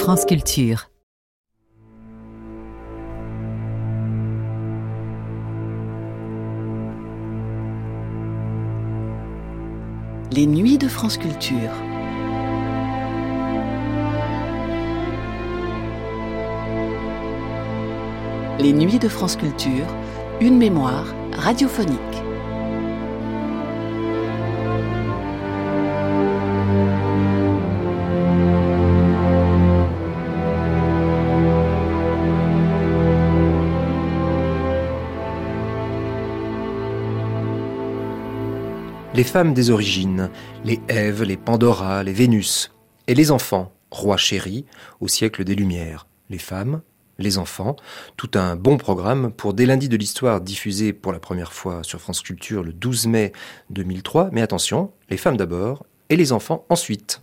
France Culture. Les nuits de France Culture. Les nuits de France Culture, une mémoire radiophonique. Les femmes des origines, les Ève, les Pandora, les Vénus, et les enfants, rois chéris, au siècle des Lumières. Les femmes, les enfants, tout un bon programme pour Des lundis de l'histoire diffusé pour la première fois sur France Culture le 12 mai 2003. Mais attention, les femmes d'abord et les enfants ensuite.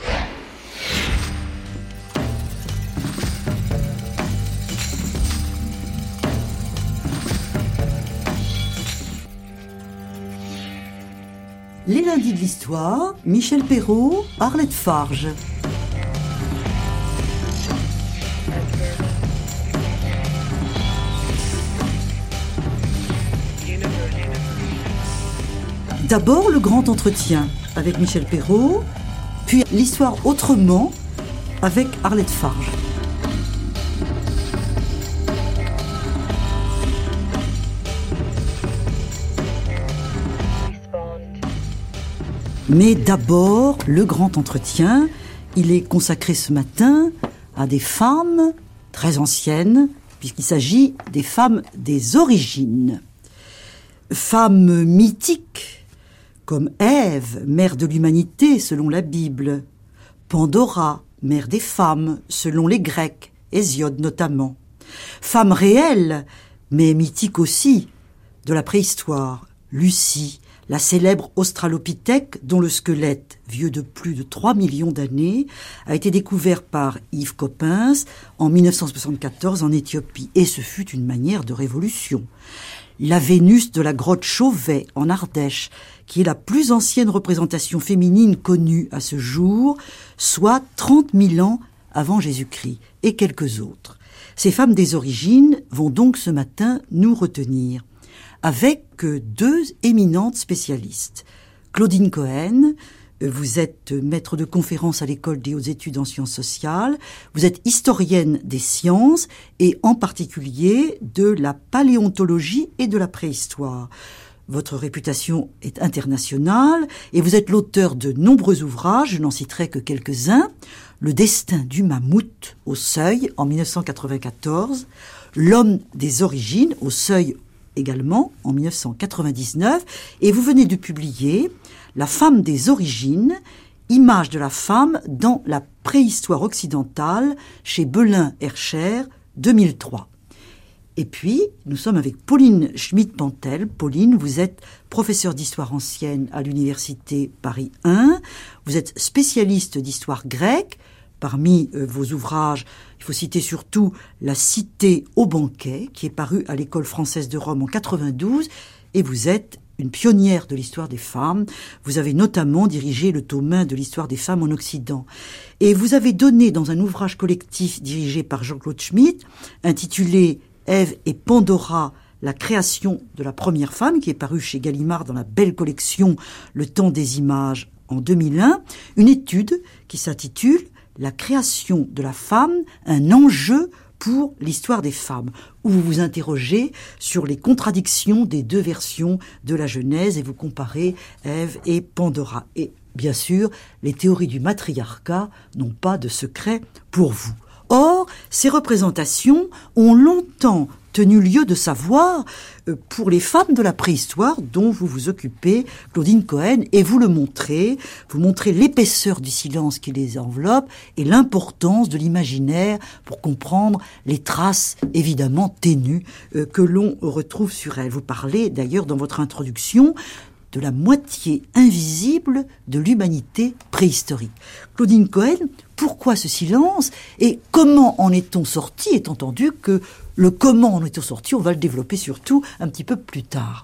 Les lundis de l'histoire, Michel Perrault, Arlette Farge. D'abord le grand entretien avec Michel Perrault, puis l'histoire autrement avec Arlette Farge. Mais d'abord, le grand entretien, il est consacré ce matin à des femmes très anciennes, puisqu'il s'agit des femmes des origines. Femmes mythiques, comme Ève, mère de l'humanité selon la Bible, Pandora, mère des femmes selon les Grecs, Hésiode notamment. Femmes réelles, mais mythiques aussi, de la préhistoire, Lucie, la célèbre australopithèque dont le squelette, vieux de plus de 3 millions d'années, a été découvert par Yves Coppens en 1974 en Éthiopie. Et ce fut une manière de révolution. La Vénus de la grotte Chauvet en Ardèche, qui est la plus ancienne représentation féminine connue à ce jour, soit 30 000 ans avant Jésus-Christ, et quelques autres. Ces femmes des origines vont donc ce matin nous retenir, avec deux éminentes spécialistes. Claudine Cohen, vous êtes maître de conférence à l'École des hautes études en sciences sociales, vous êtes historienne des sciences et en particulier de la paléontologie et de la préhistoire. Votre réputation est internationale et vous êtes l'auteur de nombreux ouvrages, je n'en citerai que quelques-uns. Le destin du mammouth au Seuil en 1994, L'homme des origines au Seuil également en 1999, et vous venez de publier La femme des origines, image de la femme dans la préhistoire occidentale chez Belin-Hercher 2003. Et puis, nous sommes avec Pauline Schmidt-Pantel. Pauline, vous êtes professeure d'histoire ancienne à l'université Paris 1, vous êtes spécialiste d'histoire grecque. Parmi vos ouvrages, il faut citer surtout La Cité au banquet, qui est paru à l'École française de Rome en 92, et vous êtes une pionnière de l'histoire des femmes. Vous avez notamment dirigé le tome 1 de l'histoire des femmes en Occident. Et vous avez donné dans un ouvrage collectif dirigé par Jean-Claude Schmitt, intitulé Ève et Pandora, la création de la première femme, qui est paru chez Gallimard dans la belle collection Le temps des images en 2001, une étude qui s'intitule La création de la femme, un enjeu pour l'histoire des femmes, où vous vous interrogez sur les contradictions des deux versions de la Genèse et vous comparez Ève et Pandora. Et bien sûr, les théories du matriarcat n'ont pas de secret pour vous. Or, ces représentations ont longtemps tenu lieu de savoir pour les femmes de la préhistoire dont vous vous occupez, Claudine Cohen, et vous le montrez. Vous montrez l'épaisseur du silence qui les enveloppe et l'importance de l'imaginaire pour comprendre les traces évidemment ténues que l'on retrouve sur elles. Vous parlez d'ailleurs dans votre introduction de la moitié invisible de l'humanité préhistorique. Claudine Cohen, pourquoi ce silence et comment en est-on sorti, étant entendu que le comment en est-on sorti, on va le développer surtout un petit peu plus tard.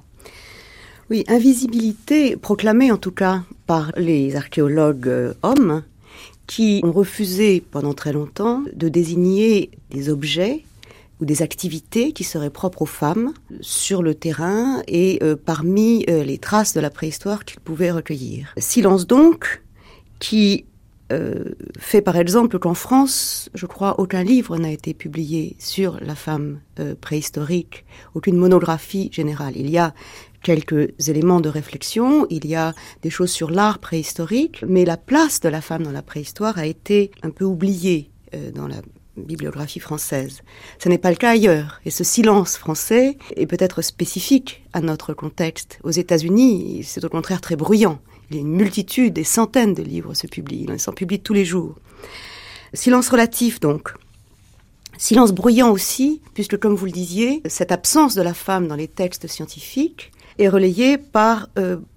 Oui, invisibilité proclamée en tout cas par les archéologues hommes qui ont refusé pendant très longtemps de désigner des objets ou des activités qui seraient propres aux femmes sur le terrain et parmi les traces de la préhistoire qu'ils pouvaient recueillir. Silence donc, qui fait par exemple qu'en France, je crois, aucun livre n'a été publié sur la femme préhistorique, aucune monographie générale. Il y a quelques éléments de réflexion, il y a des choses sur l'art préhistorique, mais la place de la femme dans la préhistoire a été un peu oubliée dans la bibliographie française. Ce n'est pas le cas ailleurs. Et ce silence français est peut-être spécifique à notre contexte. Aux États-Unis, c'est au contraire très bruyant. Il y a une multitude, des centaines de livres se publient. Ils s'en publient tous les jours. Silence relatif, donc. Silence bruyant aussi, puisque, comme vous le disiez, cette absence de la femme dans les textes scientifiques est relayée par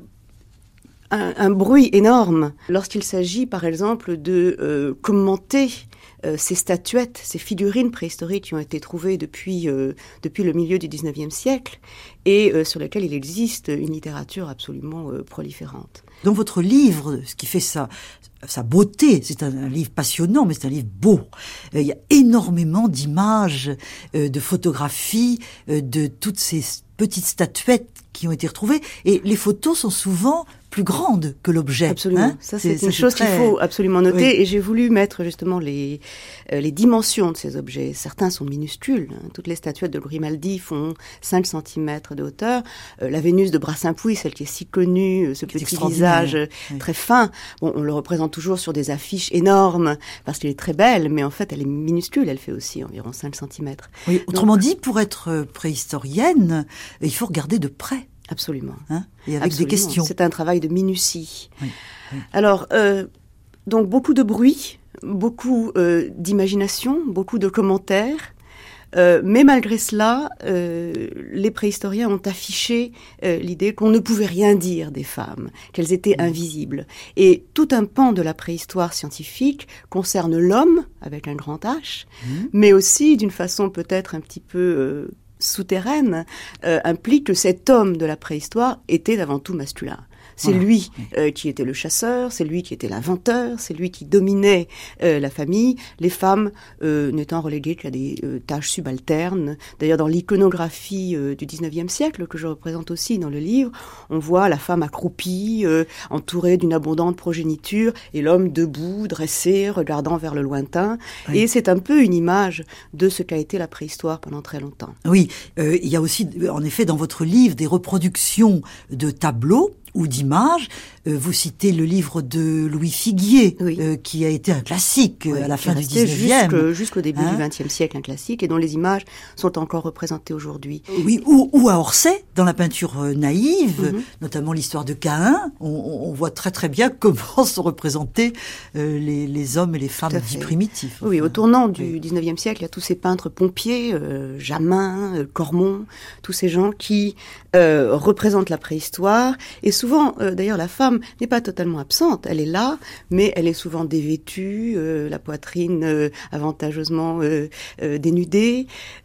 un bruit énorme lorsqu'il s'agit, par exemple, de commenter ces statuettes, ces figurines préhistoriques qui ont été trouvées depuis le milieu du XIXe siècle et sur lesquelles il existe une littérature absolument proliférante. Dans votre livre, ce qui fait sa beauté, c'est un livre passionnant, mais c'est un livre beau. Il y a énormément d'images, de photographies, de toutes ces petites statuettes qui ont été retrouvées. Et les photos sont souvent plus grandes que l'objet. Absolument. Hein, ça, c'est une chose qu'il faut absolument noter. Oui. Et j'ai voulu mettre justement les dimensions de ces objets. Certains sont minuscules. Hein. Toutes les statuettes de Grimaldi font 5 cm de hauteur. La Vénus de Brassainpouille, celle qui est si connue, ce petit visage très fin, bon, on le représente toujours sur des affiches énormes parce qu'elle est très belle, mais en fait, elle est minuscule. Elle fait aussi environ 5 cm. Oui, autrement dit, pour être préhistorienne, il faut regarder de près. Absolument. Hein, et avec des questions. C'est un travail de minutie. Oui, oui. Alors, donc beaucoup de bruit, beaucoup d'imagination, beaucoup de commentaires. Mais malgré cela, les préhistoriens ont affiché l'idée qu'on ne pouvait rien dire des femmes, qu'elles étaient invisibles. Et tout un pan de la préhistoire scientifique concerne l'homme, avec un grand H, mais aussi d'une façon peut-être un petit peu souterraine, implique que cet homme de la préhistoire était avant tout masculin. C'est lui qui était le chasseur, c'est lui qui était l'inventeur, c'est lui qui dominait la famille, les femmes n'étant reléguées qu'à des tâches subalternes. D'ailleurs, dans l'iconographie du XIXe siècle, que je représente aussi dans le livre, on voit la femme accroupie, entourée d'une abondante progéniture, et l'homme debout, dressé, regardant vers le lointain. Oui. Et c'est un peu une image de ce qu'a été la préhistoire pendant très longtemps. Oui, il y a aussi, en effet, dans votre livre, des reproductions de tableaux ou d'images. Vous citez le livre de Louis Figuier, qui a été un classique à la fin du 19e. Jusqu'au début du 20e siècle, un classique, et dont les images sont encore représentées aujourd'hui. Oui, ou à Orsay, dans la peinture naïve, notamment l'histoire de Caïn, on voit très très bien comment sont représentés les hommes et les femmes dits primitifs. Oui, au tournant du 19e siècle, il y a tous ces peintres pompiers, Jamin, Cormon, tous ces gens qui représentent la préhistoire, et souvent, d'ailleurs, la femme n'est pas totalement absente. Elle est là, mais elle est souvent dévêtue, la poitrine avantageusement dénudée,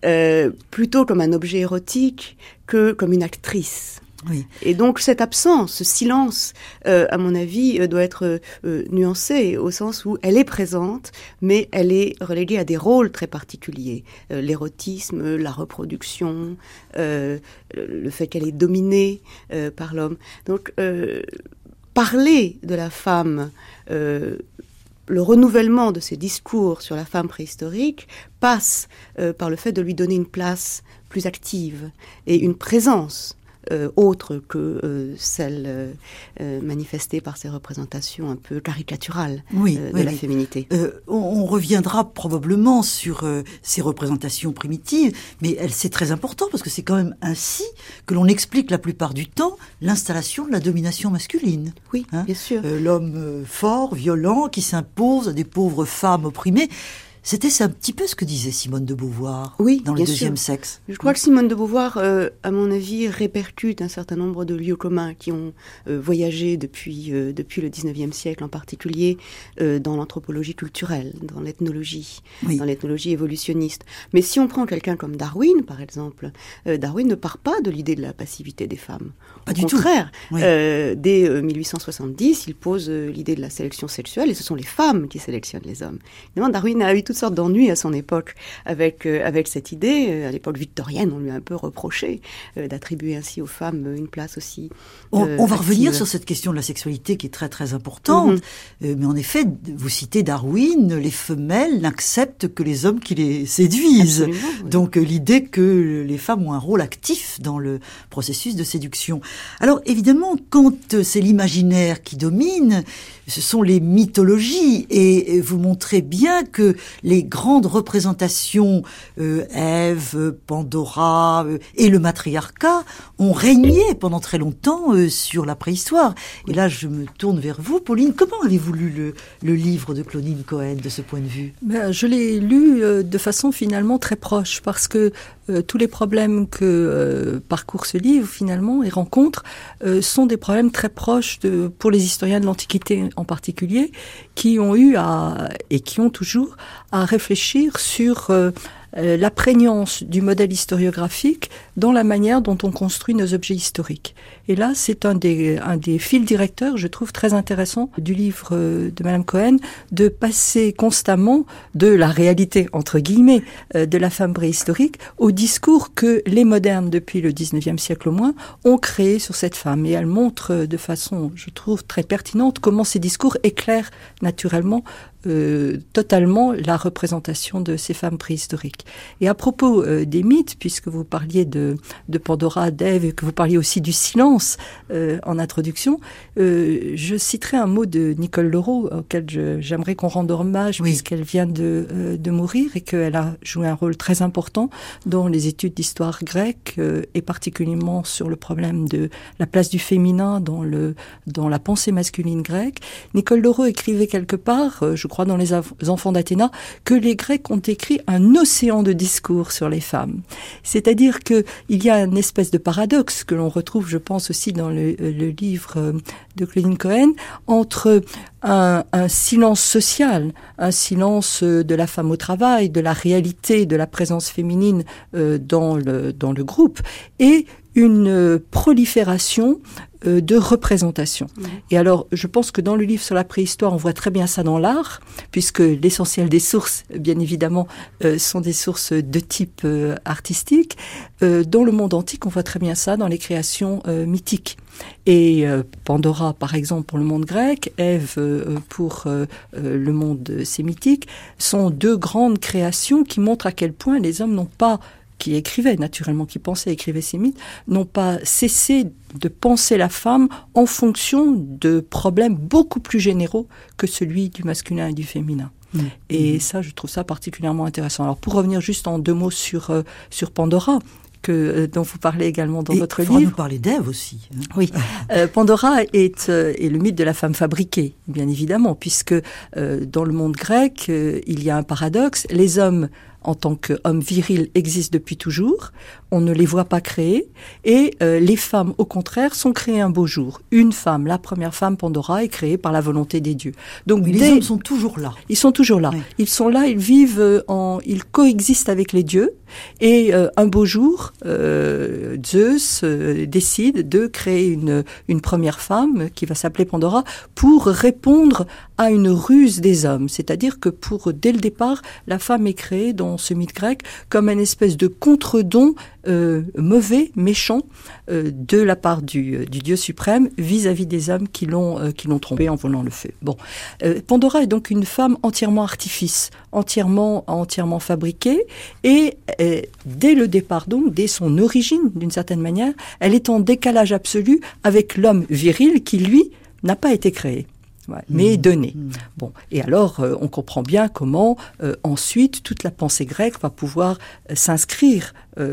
plutôt comme un objet érotique que comme une actrice. Oui. Et donc cette absence, ce silence, à mon avis, doit être nuancé au sens où elle est présente, mais elle est reléguée à des rôles très particuliers. L'érotisme, la reproduction, le fait qu'elle est dominée par l'homme. Donc parler de la femme, le renouvellement de ces discours sur la femme préhistorique passe par le fait de lui donner une place plus active et une présence autre que celle manifestée par ces représentations un peu caricaturales de la féminité. On reviendra probablement sur ces représentations primitives, mais c'est très important parce que c'est quand même ainsi que l'on explique la plupart du temps l'installation de la domination masculine. Oui, bien sûr. L'homme fort, violent, qui s'impose à des pauvres femmes opprimées. C'était un petit peu ce que disait Simone de Beauvoir dans Le Deuxième Sexe. Je crois que Simone de Beauvoir, à mon avis, répercute un certain nombre de lieux communs qui ont voyagé depuis le 19e siècle en particulier dans l'anthropologie culturelle, dans l'ethnologie, dans l'ethnologie évolutionniste. Mais si on prend quelqu'un comme Darwin, par exemple, Darwin ne part pas de l'idée de la passivité des femmes. Au contraire, dès 1870, il pose l'idée de la sélection sexuelle et ce sont les femmes qui sélectionnent les hommes. Évidemment, Darwin a eu toutes sortes d'ennuis à son époque avec cette idée. À l'époque victorienne, on lui a un peu reproché d'attribuer ainsi aux femmes une place aussi on va revenir sur cette question de la sexualité qui est très très importante. Mais en effet, vous citez Darwin, les femelles n'acceptent que les hommes qui les séduisent. Absolument, oui. Donc l'idée que les femmes ont un rôle actif dans le processus de séduction. Alors évidemment, quand c'est l'imaginaire qui domine, ce sont les mythologies, et vous montrez bien que les grandes représentations, Ève, Pandora et le matriarcat, ont régné pendant très longtemps sur la préhistoire. Et là, je me tourne vers vous, Pauline. Comment avez-vous lu le livre de Claudine Cohen de ce point de vue ? Je l'ai lu de façon finalement très proche, parce que tous les problèmes que parcourt ce livre finalement et rencontre sont des problèmes très proches pour les historiens de l'Antiquité en particulier, qui ont eu et qui ont toujours à réfléchir sur la prégnance du modèle historiographique dans la manière dont on construit nos objets historiques. Et là, c'est un des fils directeurs, je trouve, très intéressant du livre de Madame Cohen, de passer constamment de la réalité, entre guillemets, de la femme préhistorique au discours que les modernes, depuis le 19e siècle au moins, ont créé sur cette femme. Et elle montre de façon, je trouve, très pertinente comment ces discours éclairent naturellement totalement la représentation de ces femmes préhistoriques. Et à propos des mythes, puisque vous parliez de Pandora, d'Ève, et que vous parliez aussi du silence en introduction, je citerai un mot de Nicole Leroux, auquel j'aimerais qu'on rende hommage, puisqu'elle vient de mourir et qu'elle a joué un rôle très important dans les études d'histoire grecque, et particulièrement sur le problème de la place du féminin dans la pensée masculine grecque. Nicole Leroux écrivait quelque part, je crois dans les Enfants d'Athéna, que les Grecs ont écrit un océan de discours sur les femmes. C'est-à-dire que il y a une espèce de paradoxe que l'on retrouve, je pense aussi dans le livre de Claudine Cohen, entre un silence social, un silence de la femme au travail, de la réalité de la présence féminine dans le groupe, et une prolifération de représentation. Et alors, je pense que dans le livre sur la préhistoire, on voit très bien ça dans l'art, puisque l'essentiel des sources, bien évidemment, sont des sources de type artistique. Dans le monde antique, on voit très bien ça dans les créations mythiques. Et Pandora, par exemple, pour le monde grec, Ève pour le monde sémitique, sont deux grandes créations qui montrent à quel point les hommes n'ont pas, qui écrivaient naturellement, qui pensaient, écrivaient ces mythes, n'ont pas cessé de penser la femme en fonction de problèmes beaucoup plus généraux que celui du masculin et du féminin. Et ça, je trouve ça particulièrement intéressant. Alors, pour revenir juste en deux mots sur Pandora, dont vous parlez également dans votre livre. Il faut nous parler d'Ève aussi. Oui, Pandora est le mythe de la femme fabriquée, bien évidemment, puisque dans le monde grec, il y a un paradoxe. Les hommes, en tant qu'hommes virils, existent depuis toujours. On ne les voit pas créer. Et les femmes, au contraire, sont créées un beau jour. Une femme, la première femme, Pandora, est créée par la volonté des dieux. Donc, les hommes sont toujours là. Ils sont toujours là. Oui. Ils sont là, ils vivent ils coexistent avec les dieux. Et un beau jour, Zeus décide de créer une première femme qui va s'appeler Pandora pour répondre à une ruse des hommes. C'est-à-dire que dès le départ, la femme est créée dans ce mythe grec comme une espèce de contre-don mauvais, méchant, de la part du Dieu suprême vis-à-vis des hommes qui l'ont trompé en volant le feu. Bon, Pandora est donc une femme entièrement artifice, entièrement fabriquée, et dès le départ donc, dès son origine d'une certaine manière, elle est en décalage absolu avec l'homme viril qui lui n'a pas été créé. Ouais, mais donné. Bon, et alors on comprend bien comment ensuite toute la pensée grecque va pouvoir s'inscrire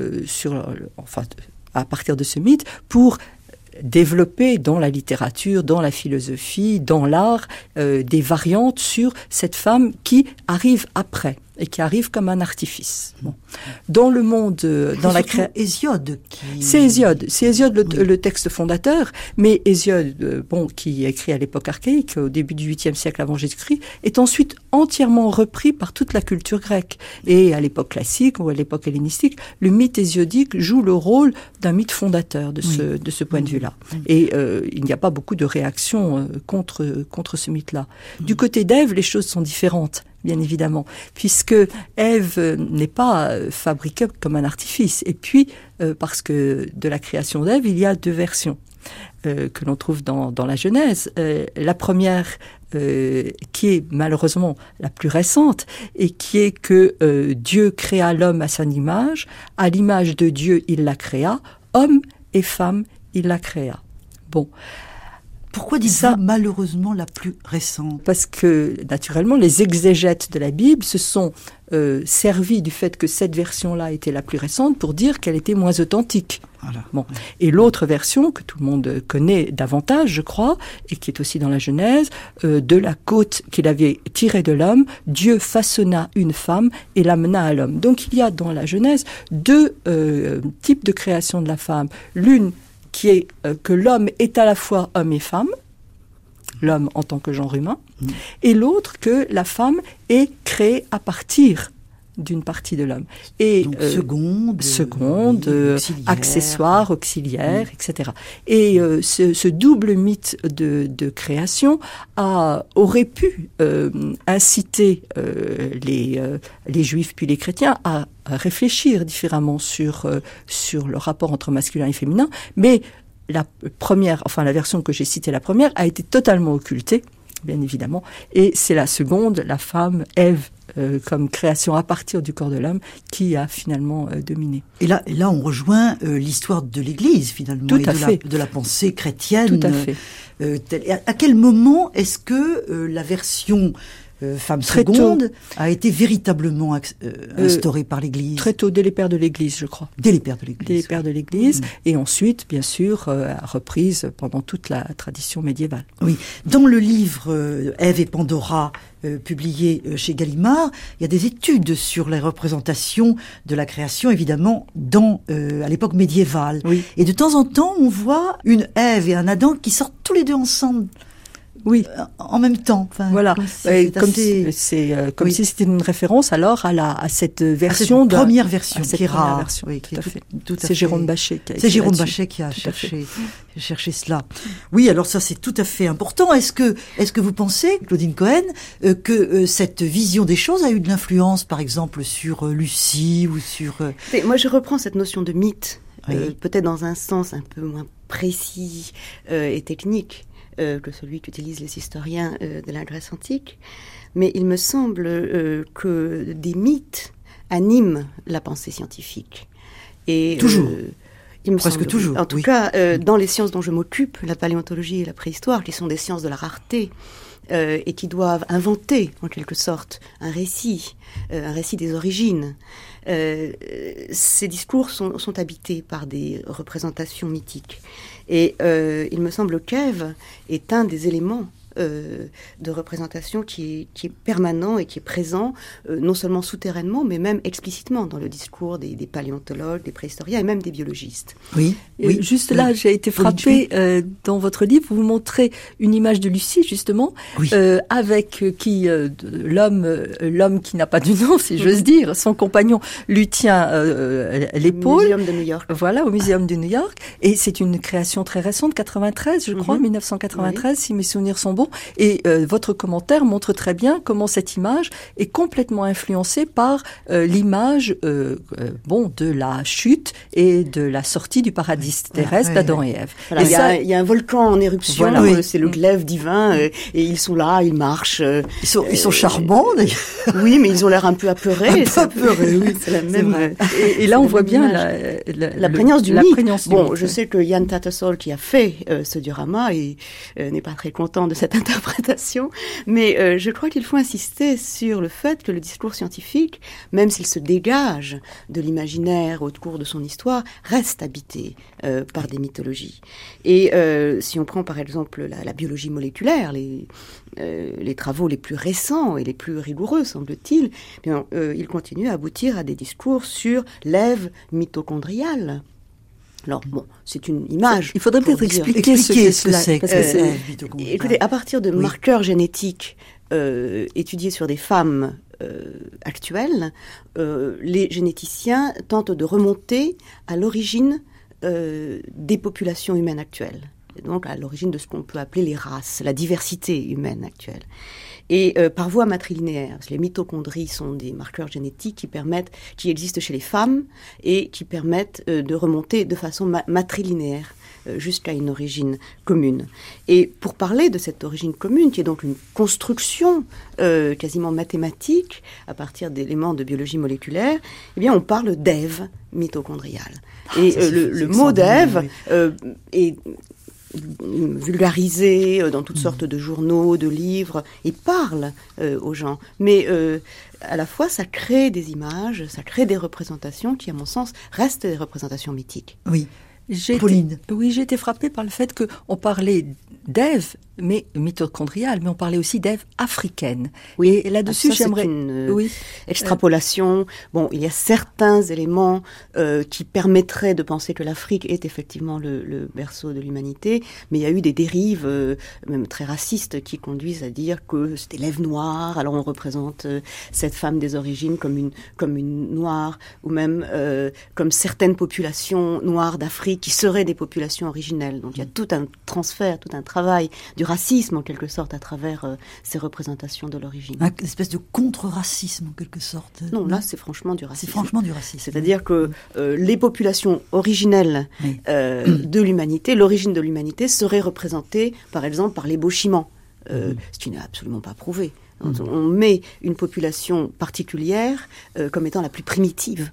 à partir de ce mythe pour développer dans la littérature, dans la philosophie, dans l'art, des variantes sur cette femme qui arrive après. et qui arrive comme un artifice. Bon. Dans le monde, dans la création, Hésiode c'est Hésiode le texte fondateur, mais Hésiode, qui écrit à l'époque archaïque, au début du 8e siècle avant Jésus-Christ, est ensuite entièrement repris par toute la culture grecque. Et à l'époque classique ou à l'époque hellénistique, le mythe hésiodique joue le rôle d'un mythe fondateur de ce point de vue-là. Et il n'y a pas beaucoup de réactions contre ce mythe-là. Du côté d'Ève, les choses sont différentes, bien évidemment, puisque Ève n'est pas fabriquée comme un artifice. Et puis, parce que de la création d'Ève, il y a 2 versions que l'on trouve dans la Genèse. La première, qui est malheureusement la plus récente, et qui est que Dieu créa l'homme à son image, à l'image de Dieu il la créa, homme et femme il la créa. Bon. Pourquoi dites-vous malheureusement la plus récente ? Parce que, naturellement, les exégètes de la Bible se sont servis du fait que cette version-là était la plus récente pour dire qu'elle était moins authentique. Voilà. Bon. Et l'autre version, que tout le monde connaît davantage, je crois, et qui est aussi dans la Genèse, de la côte qu'il avait tirée de l'homme, Dieu façonna une femme et l'amena à l'homme. Donc il y a dans la Genèse 2 types de création de la femme. L'une qui est que l'homme est à la fois homme et femme, l'homme en tant que genre humain, et l'autre que la femme est créée à partir d'une partie de l'homme. Et donc, seconde, accessoire, auxiliaire, etc. Et ce double mythe de création aurait pu inciter les Juifs puis les chrétiens à réfléchir différemment sur le rapport entre masculin et féminin, mais la version que j'ai citée, la première, a été totalement occultée, bien évidemment, et c'est la seconde, la femme, Ève, comme création à partir du corps de l'homme, qui a finalement dominé. Et là, on rejoint l'histoire de l'Église, finalement, tout à fait. De la pensée chrétienne. Tout à fait. À quel moment est-ce que la version femme seconde a été véritablement instaurée par l'Église ? Très tôt, dès les pères de l'Église, je crois. Dès les pères de l'Église. Dès les pères de l'Église, et ensuite, bien sûr, reprise pendant toute la tradition médiévale. Oui. Dans le livre Ève et Pandora, publié chez Gallimard, il y a des études sur les représentations de la création, évidemment, à l'époque médiévale. Oui. Et de temps en temps, on voit une Ève et un Adam qui sortent tous les 2 ensemble. Oui, en même temps. Enfin, voilà, comme si c'était une référence alors à cette version, première version qui est rare. Oui, tout à fait. C'est Jérôme Bachet qui a écrit. C'est Jérôme Bachet qui a cherché cela. Oui, alors ça c'est tout à fait important. Est-ce que vous pensez, Claudine Cohen, que cette vision des choses a eu de l'influence, par exemple, sur Lucie ou sur Moi, je reprends cette notion de mythe, oui. Peut-être dans un sens un peu moins précis et technique que celui qu'utilisent les historiens de la Grèce antique. Mais il me semble que des mythes animent la pensée scientifique. Et, toujours il me presque semble, toujours. En tout cas, dans les sciences dont je m'occupe, la paléontologie et la préhistoire, qui sont des sciences de la rareté, et qui doivent inventer, en quelque sorte, un récit des origines. Ces discours sont habités par des représentations mythiques. Et il me semble qu'Ève est un des éléments de représentation qui est permanent et qui est présent, non seulement souterrainement, mais même explicitement dans le discours des paléontologues, des préhistoriens et même des biologistes. Oui. Juste là, j'ai été frappée dans votre livre, vous montrez une image de Lucie, justement, avec qui l'homme qui n'a pas du nom, si j'ose dire, son compagnon lui tient l'épaule. Au Muséum de New York. Voilà, au Muséum de New York. Et c'est une création très récente, 93, je crois, 1993, si mes souvenirs sont bons. Et votre commentaire montre très bien comment cette image est complètement influencée par l'image de la chute et de la sortie du paradis terrestre d'Adam et Ève. Voilà, il y a un volcan en éruption, voilà, c'est le glaive divin, et ils sont là, ils marchent. Ils sont charmants, d'ailleurs. Oui, mais ils ont l'air un peu apeurés. Oui. C'est la même. Et là, on voit bien la prégnance du mythe. Bon, je sais que Jan Tattersall, qui a fait ce diorama, n'est pas très content de cette cette interprétation, mais je crois qu'il faut insister sur le fait que le discours scientifique, même s'il se dégage de l'imaginaire au cours de son histoire, reste habité par des mythologies. Et si on prend par exemple la biologie moléculaire, les travaux les plus récents et les plus rigoureux, semble-t-il, ils continuent à aboutir à des discours sur l'Ève mitochondriale. Alors bon, c'est une image. Il faudrait peut-être expliquer ce que c'est. Écoutez, à partir de marqueurs génétiques étudiés sur des femmes actuelles, les généticiens tentent de remonter à l'origine des populations humaines actuelles. Et donc à l'origine de ce qu'on peut appeler les races, la diversité humaine actuelle. Et par voie matrilinéaire, parce que les mitochondries sont des marqueurs génétiques qui existent chez les femmes et qui permettent de remonter de façon matrilinéaire jusqu'à une origine commune. Et pour parler de cette origine commune, qui est donc une construction quasiment mathématique à partir d'éléments de biologie moléculaire, eh bien on parle d'Ève mitochondriale. Et le mot d'Ève est vulgarisé dans toutes sortes de journaux, de livres, et parle aux gens. Mais à la fois, ça crée des images, ça crée des représentations qui, à mon sens, restent des représentations mythiques. Oui. Pauline. Oui, j'ai été frappée par le fait qu'on parlait d'Ève, mais mitochondriale, mais on parlait aussi d'Ève africaine. Oui, et là-dessus, j'aimerais... C'est une extrapolation. Bon, il y a certains éléments qui permettraient de penser que l'Afrique est effectivement le berceau de l'humanité, mais il y a eu des dérives, même très racistes, qui conduisent à dire que c'était l'Ève noire, alors on représente cette femme des origines comme une noire, ou même comme certaines populations noires d'Afrique qui seraient des populations originelles. Donc il y a tout un transfert, tout un travail du racisme en quelque sorte à travers ces représentations de l'origine. Une espèce de contre-racisme en quelque sorte. Non, là c'est franchement du racisme. C'est franchement du racisme. C'est-à-dire que les populations originelles de l'humanité, l'origine de l'humanité serait représentée par exemple par l'ébauchement, ce qui n'est absolument pas prouvé. On met une population particulière comme étant la plus primitive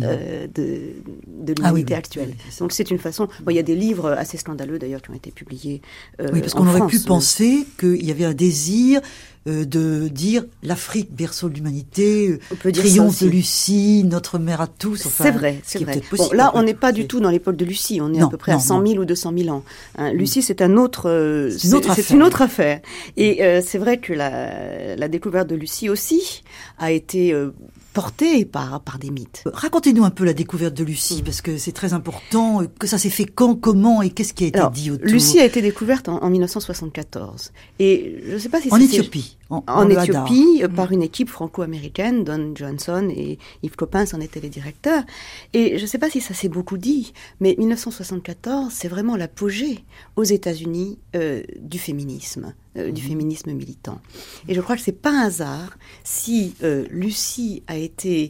de l'humanité actuelle. Donc c'est une façon... Bon, il y a des livres assez scandaleux d'ailleurs qui ont été publiés oui, parce qu'on aurait pu penser qu'il y avait un désir de dire l'Afrique, berceau de l'humanité, triomphe de Lucie, notre mère à tous. Enfin, c'est vrai. Bon, là, on n'est pas du tout dans l'époque de Lucie. On est à peu près à 100 000 ou 200 000 ans. Lucie, c'est une autre affaire. Et c'est vrai que la découverte de Lucie aussi a été portée par des mythes. Racontez-nous un peu la découverte de Lucie, parce que c'est très important. Que ça s'est fait quand, comment et qu'est-ce qui a été dit autour? Lucie a été découverte en 1974. Et je ne sais pas si en Éthiopie. En Éthiopie, par une équipe franco-américaine, Don Johnson et Yves Coppens en étaient les directeurs. Et je ne sais pas si ça s'est beaucoup dit, mais 1974, c'est vraiment l'apogée aux États-Unis du féminisme militant. Et je crois que c'est pas un hasard si Lucie a été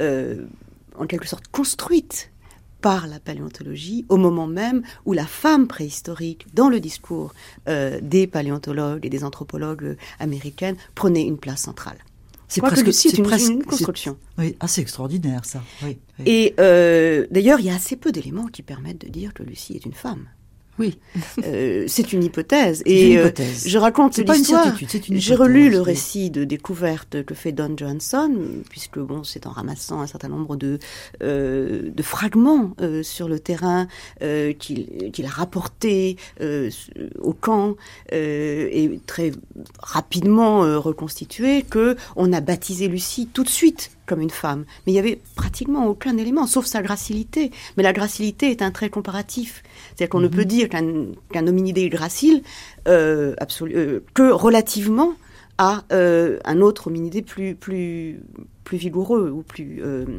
en quelque sorte construite par la paléontologie, au moment même où la femme préhistorique, dans le discours des paléontologues et des anthropologues américaines, prenait une place centrale. C'est une construction. Oui, assez extraordinaire ça. Oui. Et d'ailleurs, il y a assez peu d'éléments qui permettent de dire que Lucie est une femme. Oui. C'est une hypothèse. Je raconte l'histoire. J'ai relu le récit de découverte que fait Don Johnson, puisque bon, c'est en ramassant un certain nombre de fragments sur le terrain qu'il a rapporté au camp et très rapidement reconstitué que on a baptisé Lucie tout de suite comme une femme. Mais il y avait pratiquement aucun élément, sauf sa gracilité. Mais la gracilité est un trait comparatif. C'est-à-dire qu'on ne peut dire qu'un hominidé est gracile que relativement à un autre hominidé plus vigoureux ou plus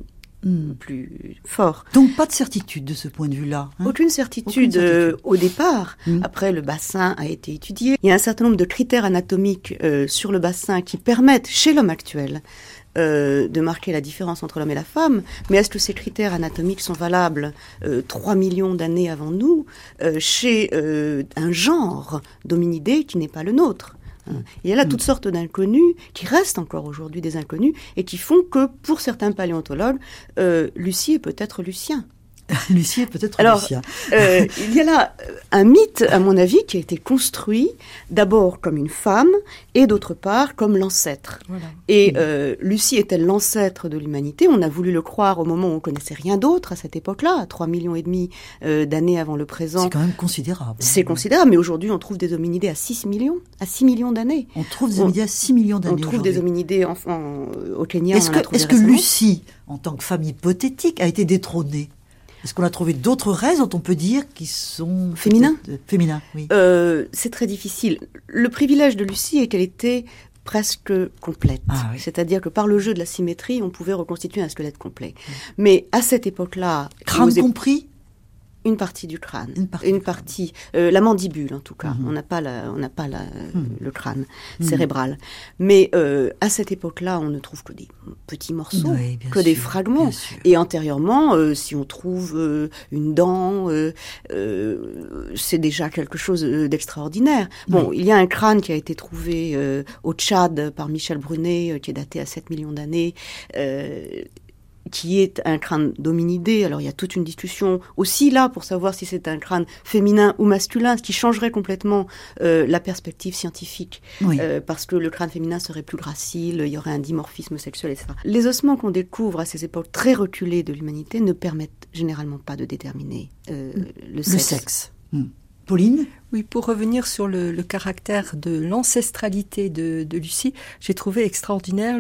fort. Donc pas de certitude de ce point de vue-là. Aucune certitude au départ. Après, le bassin a été étudié. Il y a un certain nombre de critères anatomiques sur le bassin qui permettent, chez l'homme actuel, de marquer la différence entre l'homme et la femme, mais est-ce que ces critères anatomiques sont valables 3 millions d'années avant nous chez un genre d'hominidés qui n'est pas le nôtre? Il y a là toutes sortes d'inconnus qui restent encore aujourd'hui des inconnus et qui font que, pour certains paléontologues, Lucie est peut-être Lucien. Lucie est peut-être Alors, Lucien. Il y a là un mythe, à mon avis, qui a été construit d'abord comme une femme et d'autre part comme l'ancêtre. Voilà. Et Lucie était l'ancêtre de l'humanité. On a voulu le croire au moment où on connaissait rien d'autre à cette époque-là, à 3,5 millions d'années avant le présent. C'est quand même considérable. C'est considérable, mais aujourd'hui on trouve des hominidés à 6 millions d'années. On trouve des hominidés à 6 millions d'années. On trouve des hominidés au Kenya. Est-ce que Lucie, en tant que femme hypothétique, a été détrônée ? Est-ce qu'on a trouvé d'autres restes dont on peut dire qu'ils sont féminins ? Féminins, oui. C'est très difficile. Le privilège de Lucie est qu'elle était presque complète. Ah, oui. C'est-à-dire que par le jeu de la symétrie, on pouvait reconstituer un squelette complet. Mais à cette époque-là... Crâne compris ? Une partie du crâne. Une partie. La mandibule, en tout cas. On n'a pas le crâne cérébral. Mais à cette époque-là, on ne trouve que des petits morceaux, des fragments. Et antérieurement, si on trouve une dent, c'est déjà quelque chose d'extraordinaire. Bon, il y a un crâne qui a été trouvé au Tchad par Michel Brunet, qui est daté à 7 millions d'années, qui est un crâne d'hominidé. Alors il y a toute une discussion aussi là pour savoir si c'est un crâne féminin ou masculin, ce qui changerait complètement la perspective scientifique, parce que le crâne féminin serait plus gracile, il y aurait un dimorphisme sexuel, etc. Les ossements qu'on découvre à ces époques très reculées de l'humanité ne permettent généralement pas de déterminer le sexe. Pauline ? Oui, pour revenir sur le caractère de l'ancestralité de Lucie, j'ai trouvé extraordinaire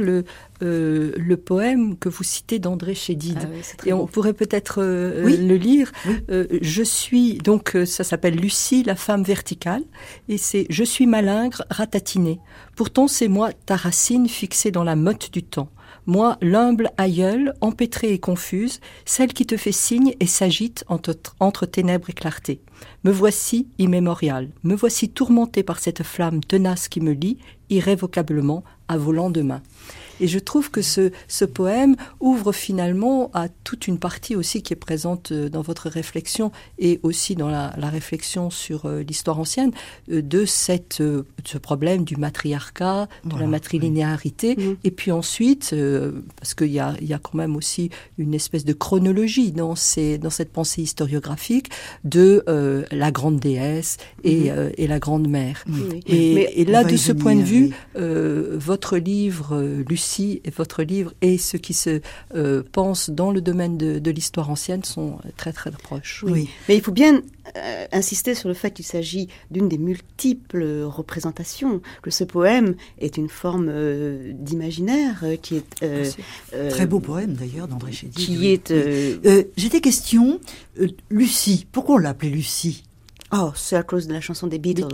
le poème que vous citez d'André Chédid. Ah oui, c'est très et beau. on pourrait peut-être le lire. Oui. Je suis, donc ça s'appelle Lucie, la femme verticale, et c'est « Je suis malingre, ratatinée. Pourtant c'est moi ta racine fixée dans la motte du temps. Moi, l'humble aïeule, empêtrée et confuse, celle qui te fait signe et s'agite entre ténèbres et clarté. Me voici immémorial, me voici tourmentée par cette flamme tenace qui me lie, irrévocablement, à vos lendemains. » Et je trouve que ce poème ouvre finalement à toute une partie aussi qui est présente dans votre réflexion et aussi dans la réflexion sur l'histoire ancienne de ce problème du matriarcat, de la matrilinéarité. Et puis ensuite, parce qu'il y a quand même aussi une espèce de chronologie dans cette pensée historiographique de la grande déesse et la grande mère. Et là, de ce point de vue, votre livre, Lucie, et votre livre et ce qui se pense dans le domaine de l'histoire ancienne sont très très proches. Oui. Mais il faut bien insister sur le fait qu'il s'agit d'une des multiples représentations, que ce poème est une forme d'imaginaire qui est... très beau poème d'ailleurs d'André Chédid. Qui est... J'ai des questions. Lucie, pourquoi on l'appelait Lucie ? Oh, c'est à cause de la chanson des Beatles,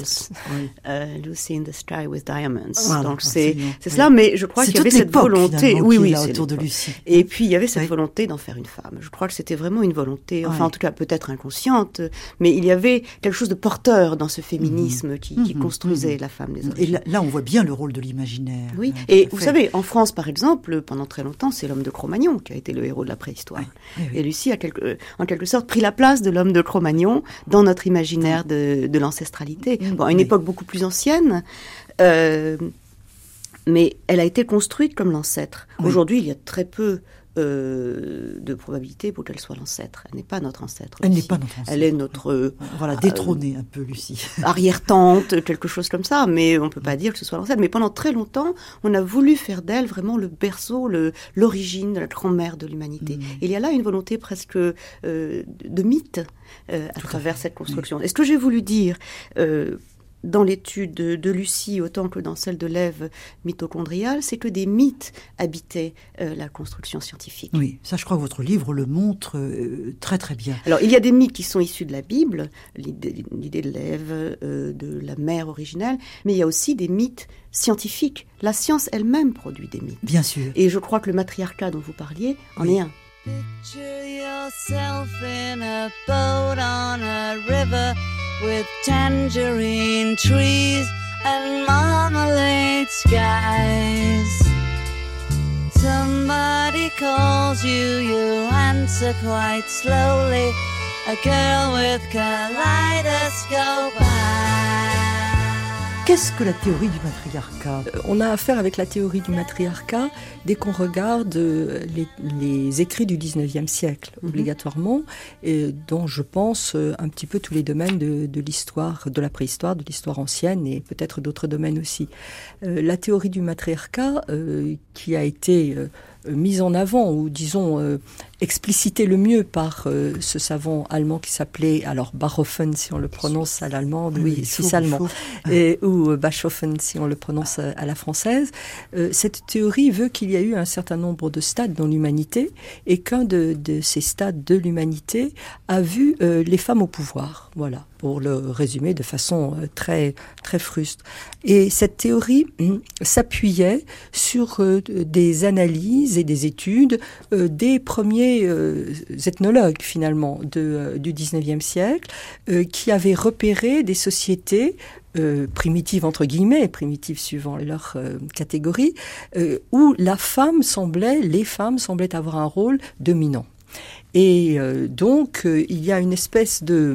Lucy in the Sky with Diamonds. Voilà, donc c'est cela, mais je crois qu'il y avait cette volonté, c'est autour de Lucie. Et puis il y avait cette volonté d'en faire une femme. Je crois que c'était vraiment une volonté, enfin en tout cas peut-être inconsciente, mais il y avait quelque chose de porteur dans ce féminisme qui construisait la femme des origines. Et là, on voit bien le rôle de l'imaginaire. Oui. Et vous savez, en France par exemple, pendant très longtemps, c'est l'homme de Cro-Magnon qui a été le héros de la préhistoire. Et Lucie a en quelque sorte pris la place de l'homme de Cro-Magnon dans notre imaginaire de l'ancestralité. Bon, à une époque beaucoup plus ancienne, mais elle a été construite comme l'ancêtre. Aujourd'hui, il y a très peu de probabilité pour qu'elle soit l'ancêtre. Elle n'est pas notre ancêtre. Elle n'est pas notre ancêtre. Elle est notre... voilà, détrônée un peu, Lucie. Arrière-tante, quelque chose comme ça, mais on ne peut pas dire que ce soit l'ancêtre. Mais pendant très longtemps, on a voulu faire d'elle vraiment le berceau, l'origine de la grand-mère de l'humanité. Et il y a là une volonté presque de mythe à travers cette construction. Et ce que j'ai voulu dire... dans l'étude de Lucie, autant que dans celle de l'Ève mitochondriale, c'est que des mythes habitaient la construction scientifique. Oui, ça je crois que votre livre le montre très très bien. Alors il y a des mythes qui sont issus de la Bible, l'idée de l'Ève, de la mère originelle, mais il y a aussi des mythes scientifiques. La science elle-même produit des mythes. Bien sûr. Et je crois que le matriarcat dont vous parliez en est un. Picture yourself in a boat on a river with tangerine trees and marmalade skies. Somebody calls you, you answer quite slowly. A girl with kaleidoscope eyes. Qu'est-ce que la théorie du matriarcat ? On a affaire avec la théorie du matriarcat dès qu'on regarde les écrits du 19e siècle, obligatoirement, et dont je pense un petit peu tous les domaines de l'histoire, de la préhistoire, de l'histoire ancienne et peut-être d'autres domaines aussi. La théorie du matriarcat qui a été mise en avant, ou disons explicitée le mieux par ce savant allemand qui s'appelait, alors Barhofen si on le prononce à l'allemande, oui, suisse-allemand, ou Bachofen si on le prononce à la française. Cette théorie veut qu'il y a eu un certain nombre de stades dans l'humanité et qu'un de ces stades de l'humanité a vu les femmes au pouvoir. Voilà, pour le résumer de façon très, très fruste. Et cette théorie s'appuyait sur des analyses et des études des premiers ethnologues, finalement, du 19e siècle, qui avaient repéré des sociétés primitives, entre guillemets, primitives suivant leur catégorie, où les femmes semblaient avoir un rôle dominant. Et donc, il y a une espèce de...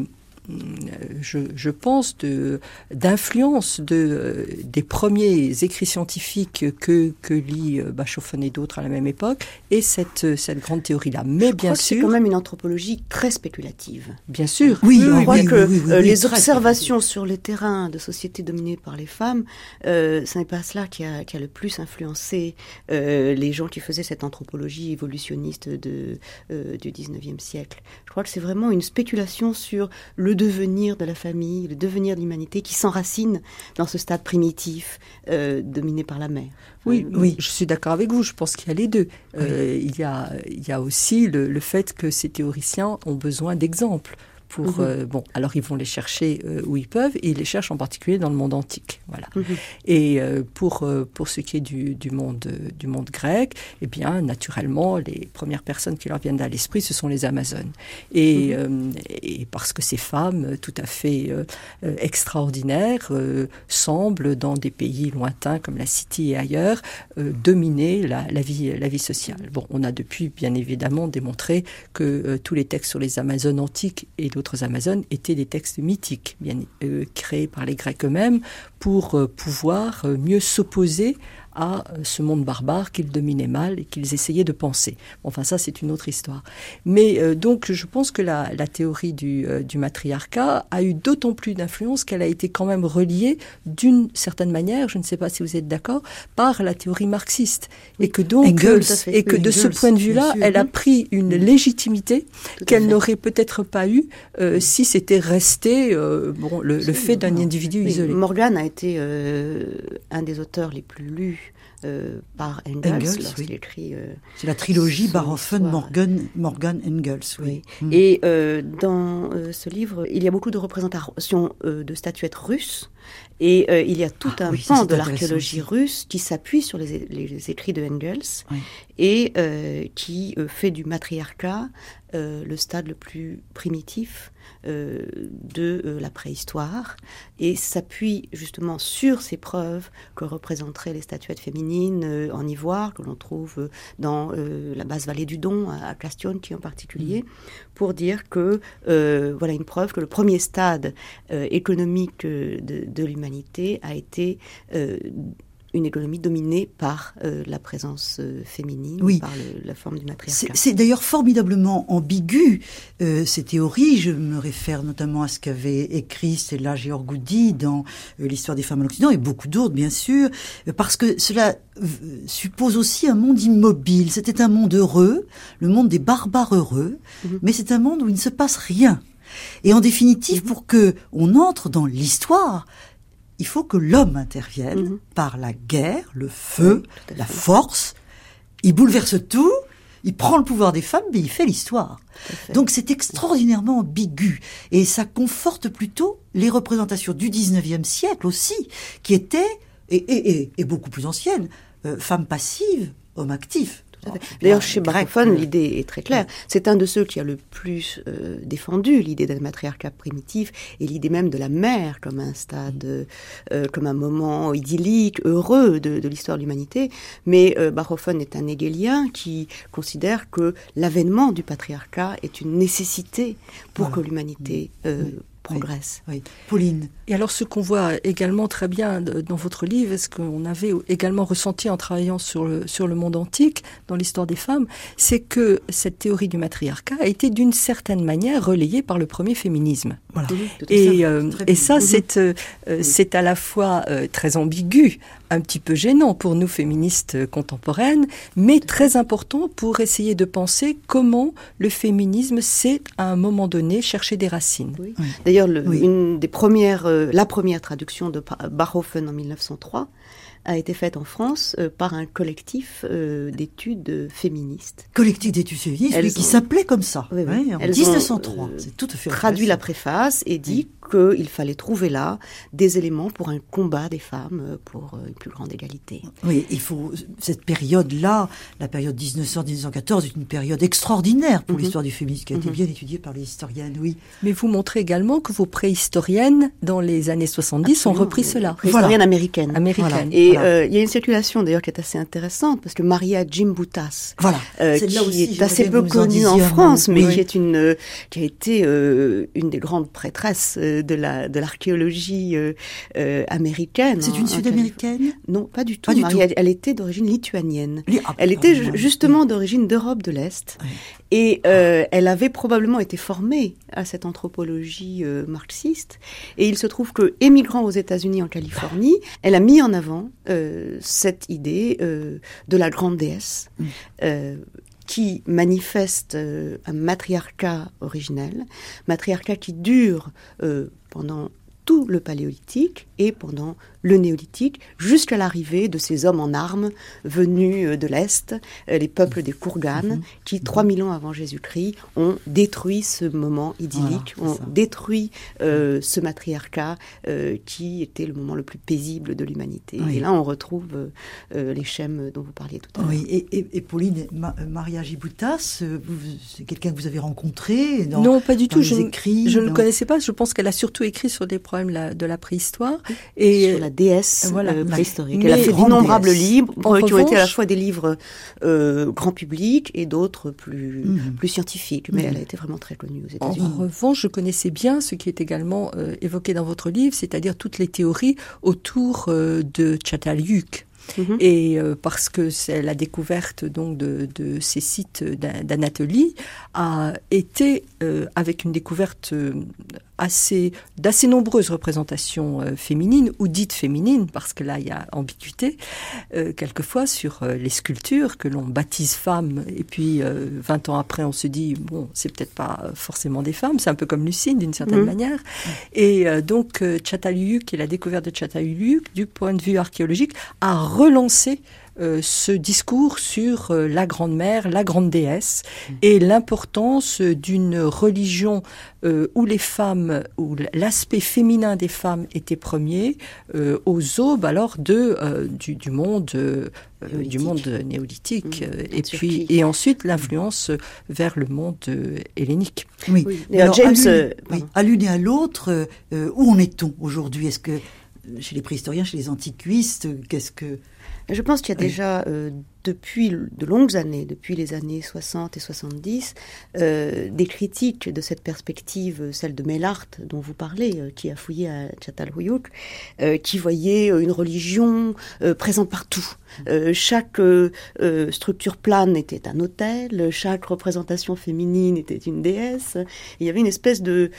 je pense d'influence des premiers écrits scientifiques que lit Bachofen et d'autres à la même époque, et cette grande théorie-là. Mais bien sûr, c'est quand même une anthropologie très spéculative. Bien sûr. Oui, je crois que les observations sur le terrain de sociétés dominées par les femmes, ce n'est pas cela qui a le plus influencé les gens qui faisaient cette anthropologie évolutionniste du 19e siècle. Je crois que c'est vraiment une spéculation sur le devenir de la famille, le devenir de l'humanité qui s'enracine dans ce stade primitif dominé par la mère. Oui, je suis d'accord avec vous, je pense qu'il y a les deux. Il y a aussi le fait que ces théoriciens ont besoin d'exemples. Alors ils vont les chercher où ils peuvent, et ils les cherchent en particulier dans le monde antique. Voilà. Et pour ce qui est du monde grec, eh bien, naturellement, les premières personnes qui leur viennent à l'esprit, ce sont les Amazones. Et parce que ces femmes, tout à fait extraordinaires, semblent, dans des pays lointains comme la Scythie et ailleurs, dominer la vie sociale. Bon, on a depuis, bien évidemment, démontré que tous les textes sur les Amazones antiques et d'autres Amazones étaient des textes mythiques, bien créés par les Grecs eux-mêmes pour pouvoir mieux s'opposer à ce monde barbare qu'ils dominaient mal et qu'ils essayaient de penser. Enfin, ça, c'est une autre histoire. Mais donc, je pense que la théorie du matriarcat a eu d'autant plus d'influence qu'elle a été quand même reliée d'une certaine manière, je ne sais pas si vous êtes d'accord, par la théorie marxiste. Et que donc, de ce point de vue-là, elle a pris une légitimité qu'elle n'aurait peut-être pas eue si c'était resté le fait d'un individu isolé. Morgan a été un des auteurs les plus lus par Engels lorsqu'il écrit... c'est la trilogie Barhofen, Morgan, Engels. Oui. Et dans ce livre, il y a beaucoup de représentations de statuettes russes, et il y a tout un pan de l'archéologie russe qui s'appuie sur les écrits de Engels et qui fait du matriarcat le stade le plus primitif de la préhistoire, et s'appuie justement sur ces preuves que représenteraient les statuettes féminines en ivoire que l'on trouve dans la basse vallée du Don, à Kastionki en particulier, pour dire que voilà une preuve que le premier stade économique de l'humanité a été une économie dominée par la présence féminine, par la forme du matriarcat. C'est d'ailleurs formidablement ambigu, ces théories. Je me réfère notamment à ce qu'avait écrit Stella Georgoudi dans l'histoire des femmes à l'Occident, et beaucoup d'autres, bien sûr, parce que cela suppose aussi un monde immobile. C'était un monde heureux, le monde des barbares heureux, mais c'est un monde où il ne se passe rien. Et en définitive, pour que on entre dans l'histoire, il faut que l'homme intervienne par la guerre, le feu, la force. Il bouleverse tout, il prend le pouvoir des femmes, mais il fait l'histoire. Donc c'est extraordinairement ambigu. Et ça conforte plutôt les représentations du 19e siècle aussi, qui étaient, et beaucoup plus anciennes, femmes passives, hommes actifs. D'ailleurs, chez Barhofen, l'idée est très claire. C'est un de ceux qui a le plus défendu l'idée d'un matriarcat primitif, et l'idée même de la mère comme un stade, comme un moment idyllique, heureux de l'histoire de l'humanité. Mais Barhofen est un hegelien qui considère que l'avènement du patriarcat est une nécessité pour que l'humanité progresse. Oui. Pauline. Et alors, ce qu'on voit également très bien dans votre livre, et ce qu'on avait également ressenti en travaillant sur le monde antique, dans l'histoire des femmes, c'est que cette théorie du matriarcat a été d'une certaine manière relayée par le premier féminisme. Voilà. Et ça, c'est à la fois très ambigu, un petit peu gênant pour nous féministes contemporaines, mais très important pour essayer de penser comment le féminisme sait à un moment donné chercher des racines. Oui. Oui. D'ailleurs, une des premières, la première traduction de Barhofen en 1903 a été faite en France par un collectif d'études féministes. Collectif d'études féministes, qui s'appelait comme ça, oui, oui. En 1903. C'est tout à fait traduit la préface et dit qu'il fallait trouver là des éléments pour un combat des femmes pour une plus grande égalité. Oui, il faut cette période-là, la période 1900-1914, est une période extraordinaire pour l'histoire du féminisme qui a été bien étudiée par les historiennes, oui. Mais vous montrez également que vos préhistoriennes, dans les années 70, ont repris cela. Préhistoriennes américaines. Voilà. Et il y a une circulation d'ailleurs qui est assez intéressante, parce que Maria Gimbutas, qui est assez peu connue en France, mais qui a été une des grandes prêtresses de l'archéologie américaine. C'est une Sud-américaine ? Non, pas du tout. Elle était d'origine lituanienne. Elle était justement d'origine d'Europe de l'Est. Oui. Et elle avait probablement été formée à cette anthropologie marxiste. Et il se trouve que, émigrant aux États-Unis en Californie, elle a mis en avant cette idée de la grande déesse qui manifeste un matriarcat originel, matriarcat qui dure pendant tout le paléolithique et pendant le néolithique, jusqu'à l'arrivée de ces hommes en armes venus de l'Est, les peuples des Kourganes, qui, 3000 ans avant Jésus-Christ, ont détruit ce moment idyllique, ont détruit ce matriarcat qui était le moment le plus paisible de l'humanité. Oui. Et là, on retrouve les schèmes dont vous parliez tout à l'heure. Oui, et Pauline, Maria Gimbutas, c'est quelqu'un que vous avez rencontré dans, non, pas du tout. Je ne le connaissais pas. Je pense qu'elle a surtout écrit sur des problèmes de la préhistoire. Et sur la déesse préhistorique. Elle a fait d'innombrables livres qui ont été à la fois des livres grand public et d'autres plus scientifiques. Mais elle a été vraiment très connue aux États-Unis. En revanche, je connaissais bien ce qui est également évoqué dans votre livre, c'est-à-dire toutes les théories autour de Çatalhöyük. Et parce que c'est la découverte donc de ces sites d'Anatolie a été avec une découverte d'assez nombreuses représentations féminines ou dites féminines, parce que là il y a ambiguïté quelquefois sur les sculptures que l'on baptise femmes et puis 20 ans après on se dit bon c'est peut-être pas forcément des femmes, c'est un peu comme Lucine d'une certaine manière. Et donc Çatalhöyük et la découverte de Çatalhöyük du point de vue archéologique a relancé ce discours sur la grande mère, la grande déesse et l'importance d'une religion où les femmes, où l'aspect féminin des femmes était premier aux aubes alors du monde néolithique et ensuite l'influence vers le monde hellénique. Oui. Alors, à l'une et à l'autre, où en est-on aujourd'hui ? Est-ce que chez les préhistoriens, chez les antiquistes, je pense qu'il y a déjà, depuis de longues années, depuis les années 60 et 70, des critiques de cette perspective, celle de Mellart, dont vous parlez, qui a fouillé à Çatalhöyük, qui voyait une religion présente partout. Chaque structure plane était un autel, chaque représentation féminine était une déesse. Il y avait une espèce de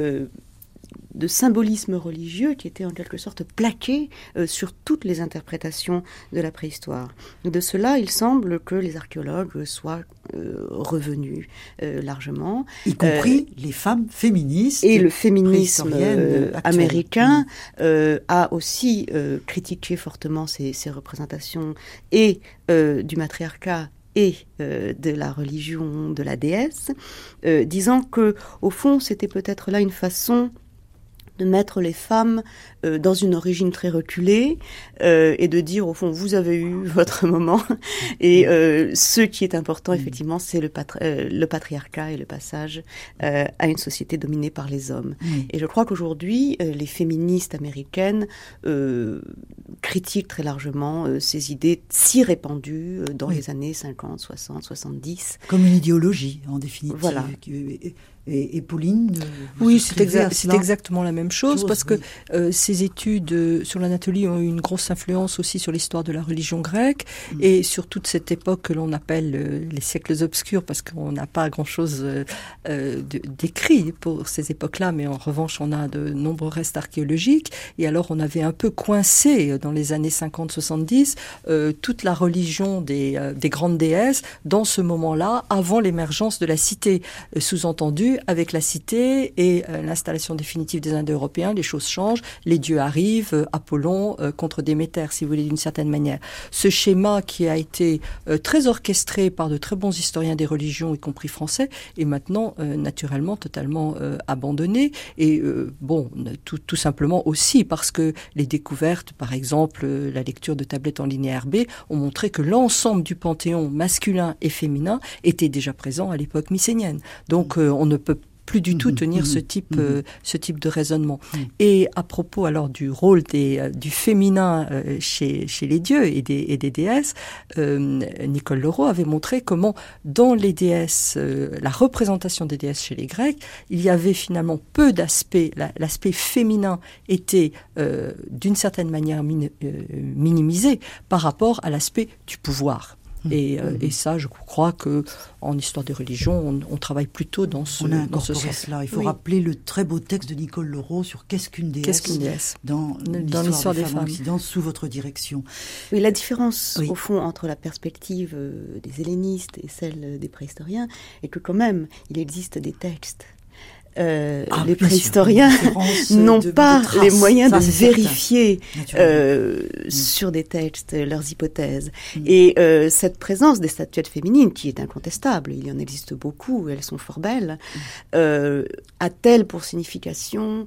symbolisme religieux qui était en quelque sorte plaqué sur toutes les interprétations de la préhistoire. De cela, il semble que les archéologues soient revenus largement. Y compris les femmes féministes. Et le féminisme américain a aussi critiqué fortement ces représentations et du matriarcat et de la religion de la déesse, disant que, au fond, c'était peut-être là une façon de mettre les femmes dans une origine très reculée et de dire au fond vous avez eu votre moment et ce qui est important effectivement c'est le patriarcat et le passage à une société dominée par les hommes. Et je crois qu'aujourd'hui les féministes américaines critiquent très largement ces idées si répandues dans les années 50, 60, 70. Comme une idéologie en définitive. Voilà. Et Pauline, oui, c'est exactement la même chose, parce que ces études sur l'Anatolie ont eu une grosse influence aussi sur l'histoire de la religion grecque et sur toute cette époque que l'on appelle les siècles obscurs, parce qu'on n'a pas grand-chose d'écrit pour ces époques-là, mais en revanche, on a de nombreux restes archéologiques. Et alors, on avait un peu coincé dans les années 50-70 toute la religion des grandes déesses dans ce moment-là, avant l'émergence de la cité, sous-entendu avec la cité et l'installation définitive des Indo-Européens, les choses changent, les dieux arrivent, Apollon contre Déméter, si vous voulez, d'une certaine manière. Ce schéma qui a été très orchestré par de très bons historiens des religions, y compris français, est maintenant naturellement totalement abandonné. Et tout simplement aussi parce que les découvertes, par exemple la lecture de tablettes en linéaire B, ont montré que l'ensemble du panthéon masculin et féminin était déjà présent à l'époque mycénienne. Donc on ne peut plus du tout tenir ce type de raisonnement. Et à propos alors du rôle du féminin chez les dieux et des déesses, Nicole Leroux avait montré comment dans les déesses, la représentation des déesses chez les Grecs, il y avait finalement peu d'aspects. L'aspect féminin était d'une certaine manière minimisé par rapport à l'aspect du pouvoir. Et ça, je crois que en histoire des religions, on travaille plutôt dans ce sens. Il faut rappeler le très beau texte de Nicole Leroux sur qu'est-ce qu'une déesse, dans l'histoire des femmes occidentales sous votre direction. Oui, la différence au fond entre la perspective des hellénistes et celle des préhistoriens est que quand même il existe des textes. Les préhistoriens n'ont pas les moyens de vérifier sur des textes leurs hypothèses. Et cette présence des statuettes féminines, qui est incontestable, il y en existe beaucoup, elles sont fort belles, a-t-elle pour signification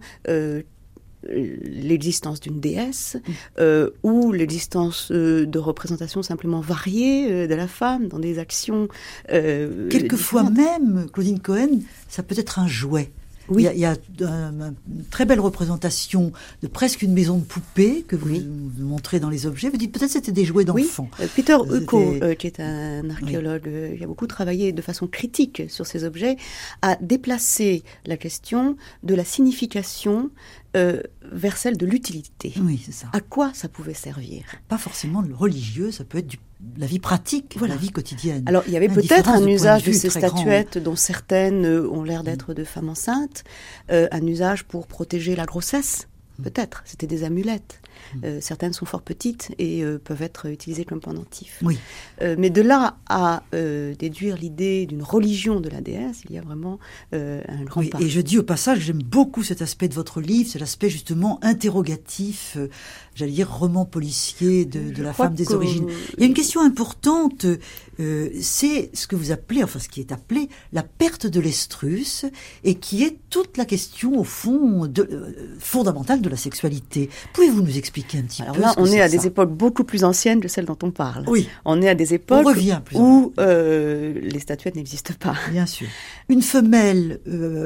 l'existence d'une déesse ou l'existence de représentations simplement variées de la femme dans des actions quelquefois même, Claudine Cohen, ça peut être un jouet. Oui. Il y a une très belle représentation de presque une maison de poupée que vous montrez dans les objets. Vous dites peut-être c'était des jouets d'enfants. Oui. Peter Hucko, qui est un archéologue, qui a beaucoup travaillé de façon critique sur ces objets, a déplacé la question de la signification vers celle de l'utilité. Oui, c'est ça. À quoi ça pouvait servir ? Pas forcément le religieux, ça peut être la vie pratique, la vie quotidienne. Alors, il y avait peut-être un usage de ces statuettes, dont certaines ont l'air d'être de femmes enceintes, un usage pour protéger la grossesse, peut-être. C'était des amulettes. Certaines sont fort petites et peuvent être utilisées comme pendentifs. Oui. Mais de là à déduire l'idée d'une religion de la déesse, il y a vraiment un grand pas. Et je dis au passage, j'aime beaucoup cet aspect de votre livre, c'est l'aspect justement interrogatif, j'allais dire roman policier de la femme des origines. Il y a une question importante, c'est ce que vous appelez, enfin ce qui est appelé la perte de l'estrus, et qui est toute la question au fond fondamentale de la sexualité. Pouvez-vous nous expliquer un petit peu? Alors là, on est à des époques beaucoup plus anciennes que celles dont on parle. Oui. On est à des époques où les statuettes n'existent pas. Bien sûr. Une femelle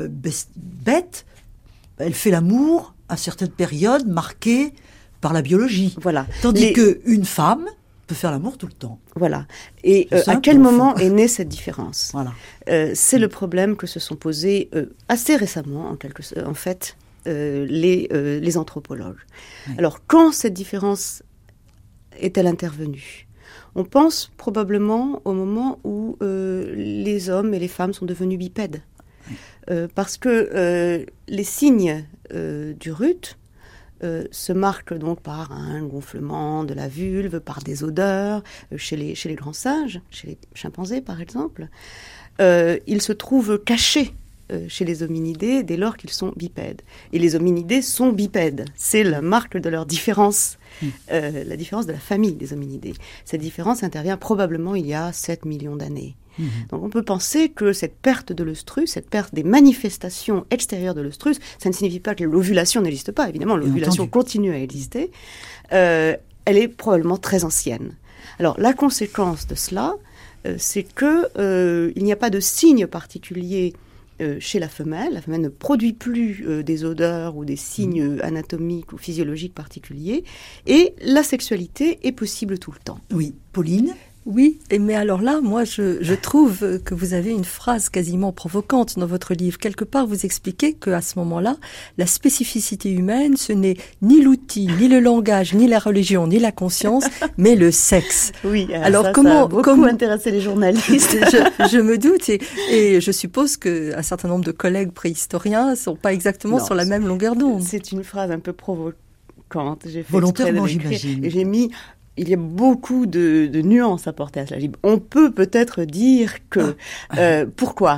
bête, elle fait l'amour à certaines périodes marquées par la biologie. Voilà. Tandis qu'une femme peut faire l'amour tout le temps. Voilà. Et à quel moment est née cette différence? Voilà. C'est le problème que se sont posés assez récemment, en fait, les anthropologues. Oui. Alors, quand cette différence est-elle intervenue? On pense probablement au moment où les hommes et les femmes sont devenus bipèdes. Parce que les signes du rut se marquent donc par un gonflement de la vulve, par des odeurs, chez les grands singes, chez les chimpanzés par exemple. Ils se trouvent cachés chez les hominidés dès lors qu'ils sont bipèdes. Et les hominidés sont bipèdes. C'est la marque de leur différence, la différence de la famille des hominidés. Cette différence intervient probablement il y a 7 millions d'années. Donc on peut penser que cette perte de l'œstrus, cette perte des manifestations extérieures de l'œstrus, ça ne signifie pas que l'ovulation n'existe pas, évidemment, l'ovulation continue à exister, elle est probablement très ancienne. Alors la conséquence de cela, c'est que il n'y a pas de signe particulier chez la femelle ne produit plus des odeurs ou des signes anatomiques ou physiologiques particuliers, et la sexualité est possible tout le temps. Oui, Pauline ? Oui, mais alors là, moi, je trouve que vous avez une phrase quasiment provocante dans votre livre. Quelque part, vous expliquez qu'à ce moment-là, la spécificité humaine, ce n'est ni l'outil, ni le langage, ni la religion, ni la conscience, mais le sexe. Oui, alors ça comment a beaucoup intéressé les journalistes. je me doute, et je suppose qu'un certain nombre de collègues préhistoriens ne sont pas exactement sur la même longueur d'onde. C'est une phrase un peu provocante. J'ai fait volontairement, j'imagine. Et j'ai mis... Il y a beaucoup de nuances à porter à cela. On peut peut-être dire que... pourquoi ?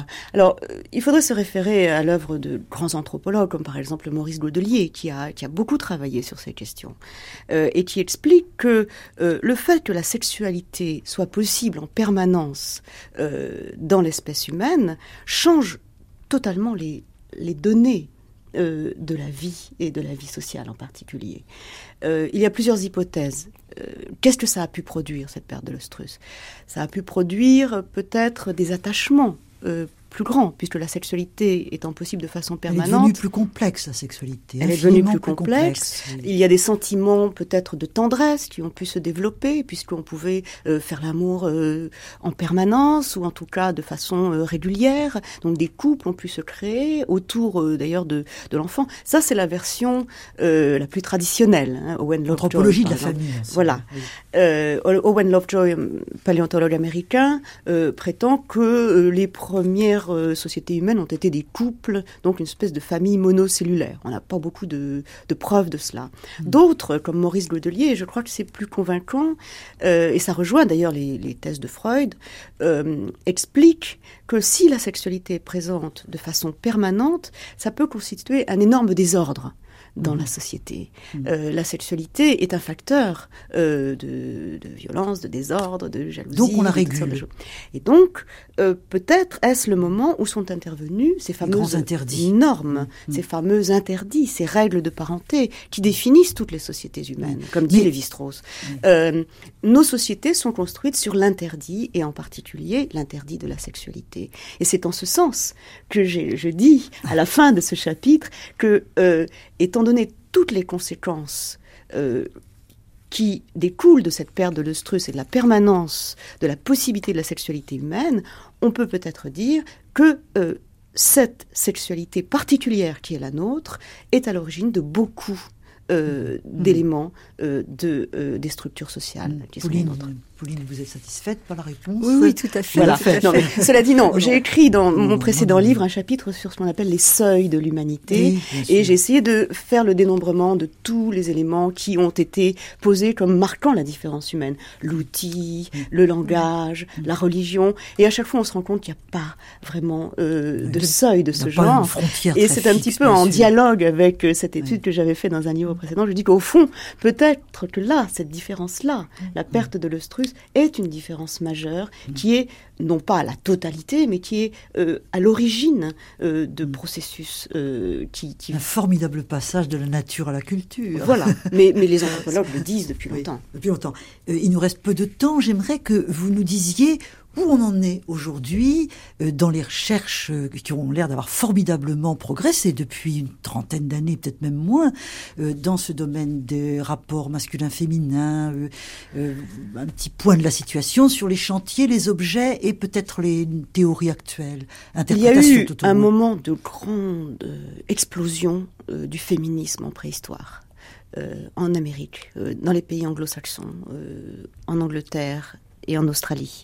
Alors, il faudrait se référer à l'œuvre de grands anthropologues, comme par exemple Maurice Godelier, qui a beaucoup travaillé sur ces questions, et qui explique que le fait que la sexualité soit possible en permanence dans l'espèce humaine change totalement les données de la vie et de la vie sociale en particulier. Il y a plusieurs hypothèses. Qu'est-ce que ça a pu produire, cette perte de l'œstrus ? Ça a pu produire peut-être des attachements plus grand, puisque la sexualité étant possible de façon permanente... Elle est devenue plus complexe, la sexualité. Elle est devenue plus complexe. Il y a des sentiments peut-être de tendresse qui ont pu se développer, puisqu'on pouvait faire l'amour en permanence, ou en tout cas de façon régulière. Donc des couples ont pu se créer autour d'ailleurs de l'enfant. Ça, c'est la version la plus traditionnelle. Hein, Owen Lovejoy, l'anthropologie de la famille. Aussi. Voilà. Oui. Owen Lovejoy, paléontologue américain, prétend que les premières sociétés humaines ont été des couples, donc une espèce de famille monocellulaire. On n'a pas beaucoup de preuves de cela. D'autres, comme Maurice Godelier, je crois que c'est plus convaincant, et ça rejoint d'ailleurs les thèses de Freud, expliquent que si la sexualité est présente de façon permanente, ça peut constituer un énorme désordre dans la société. La sexualité est un facteur de violence, de désordre, de jalousie. Donc on la régule. Et donc, peut-être est-ce le moment où sont intervenus ces fameuses normes, ces fameux interdits, ces règles de parenté qui définissent toutes les sociétés humaines, comme dit Lévi-Strauss. Nos sociétés sont construites sur l'interdit, et en particulier l'interdit de la sexualité. Et c'est en ce sens que je dis, à la fin de ce chapitre, que, étant donné toutes les conséquences qui découlent de cette perte de l'œstrus et de la permanence de la possibilité de la sexualité humaine, on peut peut-être dire que cette sexualité particulière qui est la nôtre est à l'origine de beaucoup d'éléments des structures sociales qui sont les nôtres. Pauline, vous êtes satisfaite par la réponse ? Oui, tout à fait. Voilà. Non, mais, cela dit, non. J'ai écrit dans mon précédent livre un chapitre sur ce qu'on appelle les seuils de l'humanité, et j'ai essayé de faire le dénombrement de tous les éléments qui ont été posés comme marquant la différence humaine. L'outil, le langage, la religion, et à chaque fois on se rend compte qu'il n'y a pas vraiment de seuil de ce genre. Et c'est un petit peu en dialogue avec cette étude que j'avais fait dans un livre précédent. Je dis qu'au fond, peut-être que là, cette différence-là, la perte de l'œstrus, est une différence majeure qui est non pas à la totalité, mais qui est à l'origine de processus qui... Un formidable passage de la nature à la culture. Voilà, mais les anthropologues le disent depuis longtemps. Depuis longtemps. Il nous reste peu de temps. J'aimerais que vous nous disiez où on en est aujourd'hui dans les recherches qui ont l'air d'avoir formidablement progressé depuis une trentaine d'années, peut-être même moins, dans ce domaine des rapports masculins-féminins, un petit point de la situation sur les chantiers, les objets et peut-être les théories actuelles. Il y a eu un moment de grande explosion du féminisme en préhistoire. En Amérique, dans les pays anglo-saxons, en Angleterre et en Australie.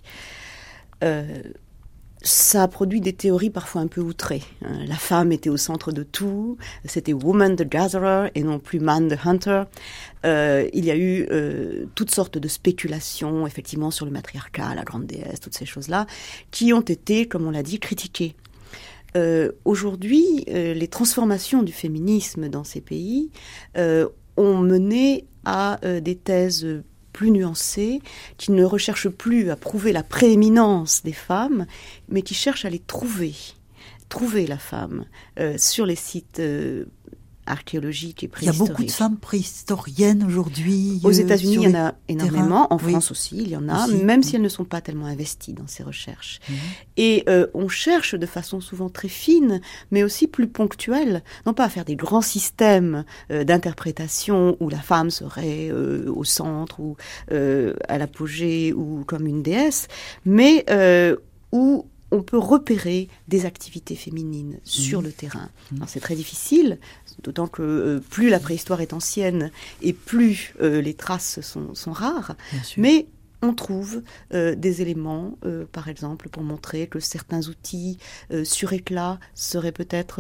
Ça a produit des théories parfois un peu outrées. La femme était au centre de tout, c'était woman the gatherer et non plus man the hunter. Il y a eu toutes sortes de spéculations, effectivement, sur le matriarcat, la grande déesse, toutes ces choses-là, qui ont été, comme on l'a dit, critiquées. Aujourd'hui, les transformations du féminisme dans ces pays ont mené à des thèses plus nuancées, qui ne recherchent plus à prouver la prééminence des femmes, mais qui cherchent à les trouver la femme sur les sites archéologiques et Il y a préhistoriques. beaucoup de femmes préhistoriennes aujourd'hui. Aux États-Unis, il y en a terrain. énormément. En Oui. France aussi, il y en a, Aussi. même si elles ne sont pas tellement investies dans ces recherches. Et on cherche de façon souvent très fine, mais aussi plus ponctuelle, non pas à faire des grands systèmes d'interprétation où la femme serait au centre ou à l'apogée ou comme une déesse, mais où on peut repérer des activités féminines sur le terrain. Alors c'est très difficile, d'autant que plus la préhistoire est ancienne et plus les traces sont rares, Bien sûr. mais on trouve des éléments, par exemple, pour montrer que certains outils sur éclat seraient peut-être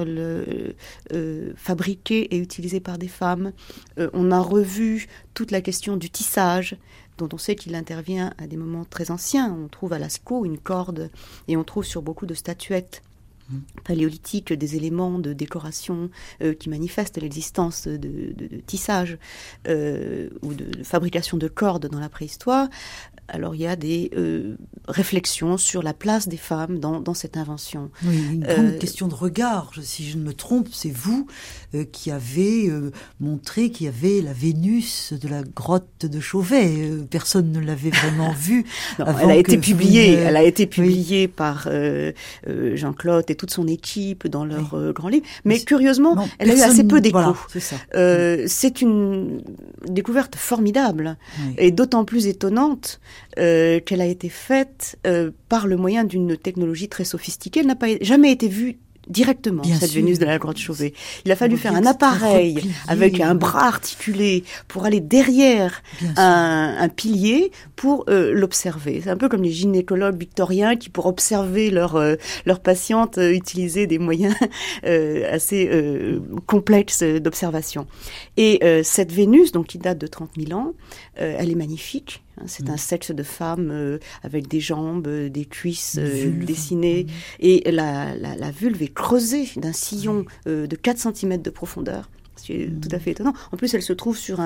fabriqués et utilisés par des femmes. On a revu toute la question du tissage, dont on sait qu'il intervient à des moments très anciens. On trouve à Lascaux une corde, et on trouve sur beaucoup de statuettes paléolithiques des éléments de décoration qui manifestent l'existence de tissage ou de fabrication de cordes dans la préhistoire. Alors il y a des réflexions sur la place des femmes dans cette invention. Oui, une grande question de regard. Si je ne me trompe, c'est vous qui avez montré qu'il y avait la Vénus de la grotte de Chauvet. Personne ne l'avait vraiment vue. Non, avant elle a été que publiée. vous ne- Elle a été publiée par Jean-Claude et toute son équipe dans leur grand livre. Mais curieusement, Non, elle a eu personne- assez peu d'écho. Voilà, c'est ça. C'est une découverte formidable Oui. et d'autant plus étonnante qu'elle a été faite par le moyen d'une technologie très sophistiquée. Elle n'a pas jamais été vue directement, Bien cette sûr. Vénus de la grotte Chauvet. Il a fallu On faire voit un bien que c'est très appareil replié. avec un bras articulé pour aller derrière Bien sûr. un pilier pour l'observer. C'est un peu comme les gynécologues victoriens qui, pour observer leurs patientes, utilisaient des moyens assez complexes d'observation. Et cette Vénus, donc qui date de 30 000 ans, elle est magnifique. C'est un sexe de femme avec des jambes, des cuisses Vulve. dessinées. Et la vulve est creusée d'un sillon de 4 cm de profondeur. C'est tout à fait étonnant. En plus, elle se trouve sur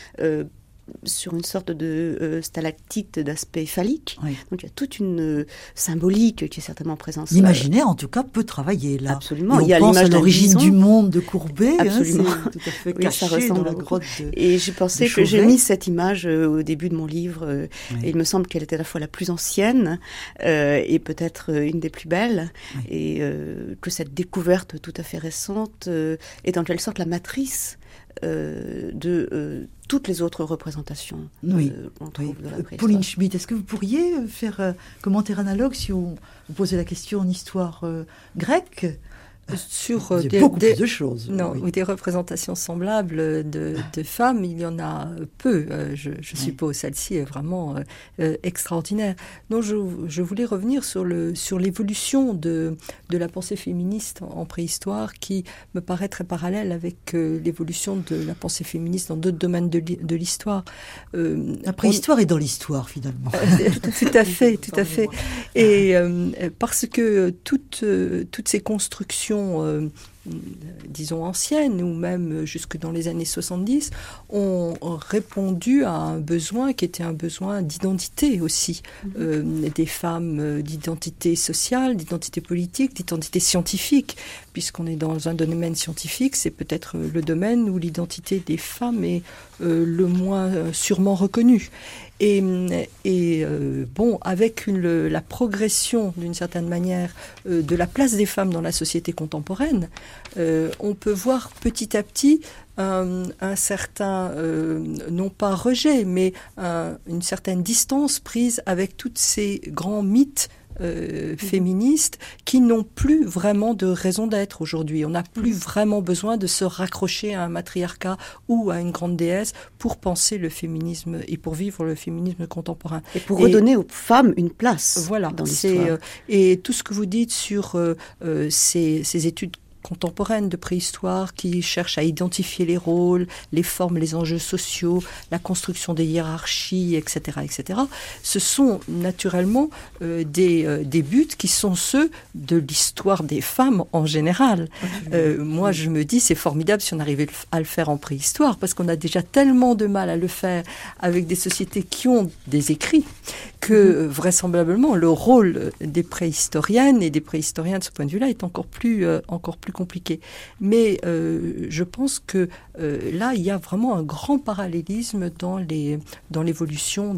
une sorte de stalactite d'aspect phallique. Oui. Donc il y a toute une symbolique qui est certainement présente. L'imaginaire, en tout cas, peut travailler là. Absolument. Et Il y a on pense l'image à d'un l'origine bison. du monde de Courbet. Absolument. C'est tout à fait Oui, ça caché ressemble dans la beaucoup. grotte de... Et j'ai pensé de que j'ai Chauvet. mis cette image au début de mon livre. Et il me semble qu'elle était à la fois la plus ancienne et peut-être une des plus belles. Oui. Et que cette découverte tout à fait récente est en quelque sorte la matrice de toutes les autres représentations Oui. qu'on trouve de la préhistoire. Pauline Schmitt, est-ce que vous pourriez faire commentaire analogue si on vous posait la question en histoire grecque? Sur Il y a beaucoup plus de choses. Non, oui. ou des représentations semblables de femmes, il y en a peu. Je suppose celle-ci est vraiment extraordinaire. Donc je voulais revenir sur l'évolution de la pensée féministe en préhistoire, qui me paraît très parallèle avec l'évolution de la pensée féministe dans d'autres domaines de l'histoire. La préhistoire est dans l'histoire, finalement. Tout à fait, tout à fait. Et parce que toutes ces constructions, disons anciennes, ou même jusque dans les années 70, ont répondu à un besoin qui était un besoin d'identité aussi, des femmes, d'identité sociale, d'identité politique, d'identité scientifique, puisqu'on est dans un domaine scientifique, c'est peut-être le domaine où l'identité des femmes est le moins sûrement reconnue. Et bon, avec la progression, d'une certaine manière, de la place des femmes dans la société contemporaine, on peut voir petit à petit un certain, non pas rejet, mais une certaine distance prise avec tous ces grands mythes féministes qui n'ont plus vraiment de raison d'être aujourd'hui. On n'a plus vraiment besoin de se raccrocher à un matriarcat ou à une grande déesse pour penser le féminisme et pour vivre le féminisme contemporain. Et pour redonner aux femmes une place voilà, dans l'histoire. Et tout ce que vous dites sur ces études contemporaines de préhistoire qui cherchent à identifier les rôles, les formes, les enjeux sociaux, la construction des hiérarchies, etc., etc. Ce sont naturellement des buts qui sont ceux de l'histoire des femmes en général. Moi, je me dis, c'est formidable si on arrivait à le faire en préhistoire, parce qu'on a déjà tellement de mal à le faire avec des sociétés qui ont des écrits, que vraisemblablement le rôle des préhistoriennes et des préhistoriens de ce point de vue-là est encore plus compliqué. Mais je pense que là, il y a vraiment un grand parallélisme dans l'évolution